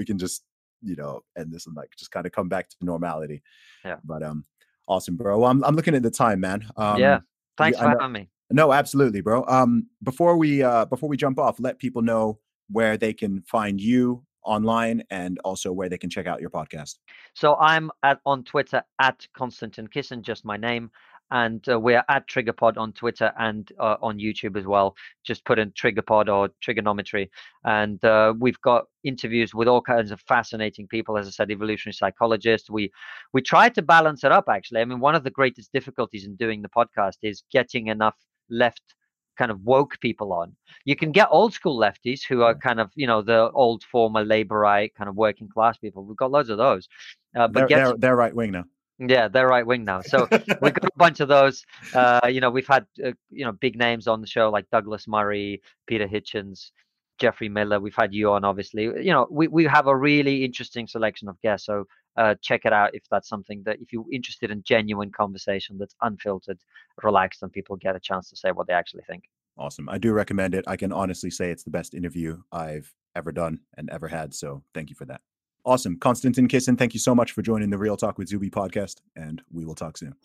end this and like just kind of come back to normality. Yeah. But awesome, bro. I'm looking at the time, man. Thanks for having me. No, absolutely, bro. Before we jump off, let people know where they can find you online and also where they can check out your podcast. So I'm on Twitter at Konstantin Kisin, just my name. And we're at TriggerPod on Twitter and on YouTube as well. Just put in TriggerPod or Trigonometry. And we've got interviews with all kinds of fascinating people. As I said, evolutionary psychologists. We try to balance it up, actually. I mean, one of the greatest difficulties in doing the podcast is getting enough left kind of woke people on. You can get old school lefties who are kind of, the old former laborite kind of working class people. We've got loads of those. But they're right wing now. Yeah, they're right wing now. So we've got a bunch of those. We've had big names on the show like Douglas Murray, Peter Hitchens, Jeffrey Miller. We've had you on, obviously. We have a really interesting selection of guests. So check it out if that's something that, if you're interested in genuine conversation that's unfiltered, relaxed, and people get a chance to say what they actually think. Awesome. I do recommend it. I can honestly say it's the best interview I've ever done and ever had. So thank you for that. Awesome. Konstantin Kisin, thank you so much for joining the Real Talk with Zuby podcast, and we will talk soon.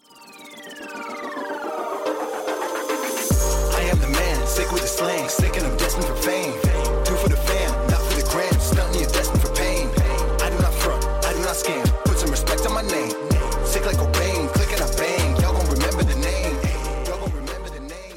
I am the man, sick with the slang, sick and I'm destined for fame. Do for the fam, not for the gram, stunting you're destined for pain. I do not front, I do not scam, put some respect on my name. Sick like Cobain, click and I bang, y'all gon' remember the name. Y'all gon' remember the name.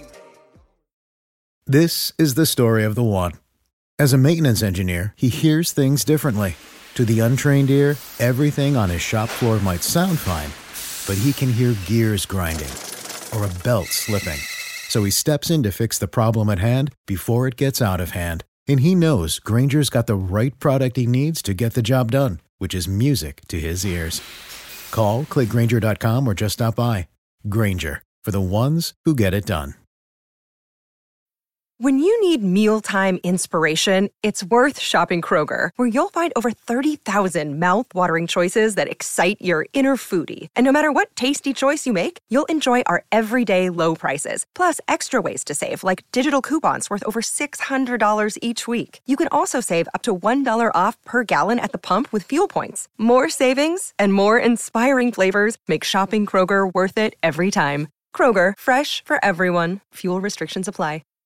This is the story of the one. As a maintenance engineer, he hears things differently. To the untrained ear, everything on his shop floor might sound fine, but he can hear gears grinding or a belt slipping. So he steps in to fix the problem at hand before it gets out of hand. And he knows Grainger's got the right product he needs to get the job done, which is music to his ears. Call, click Grainger.com, or just stop by. Grainger, for the ones who get it done. When you need mealtime inspiration, it's worth shopping Kroger, where you'll find over 30,000 mouth-watering choices that excite your inner foodie. And no matter what tasty choice you make, you'll enjoy our everyday low prices, plus extra ways to save, like digital coupons worth over $600 each week. You can also save up to $1 off per gallon at the pump with fuel points. More savings and more inspiring flavors make shopping Kroger worth it every time. Kroger, fresh for everyone. Fuel restrictions apply.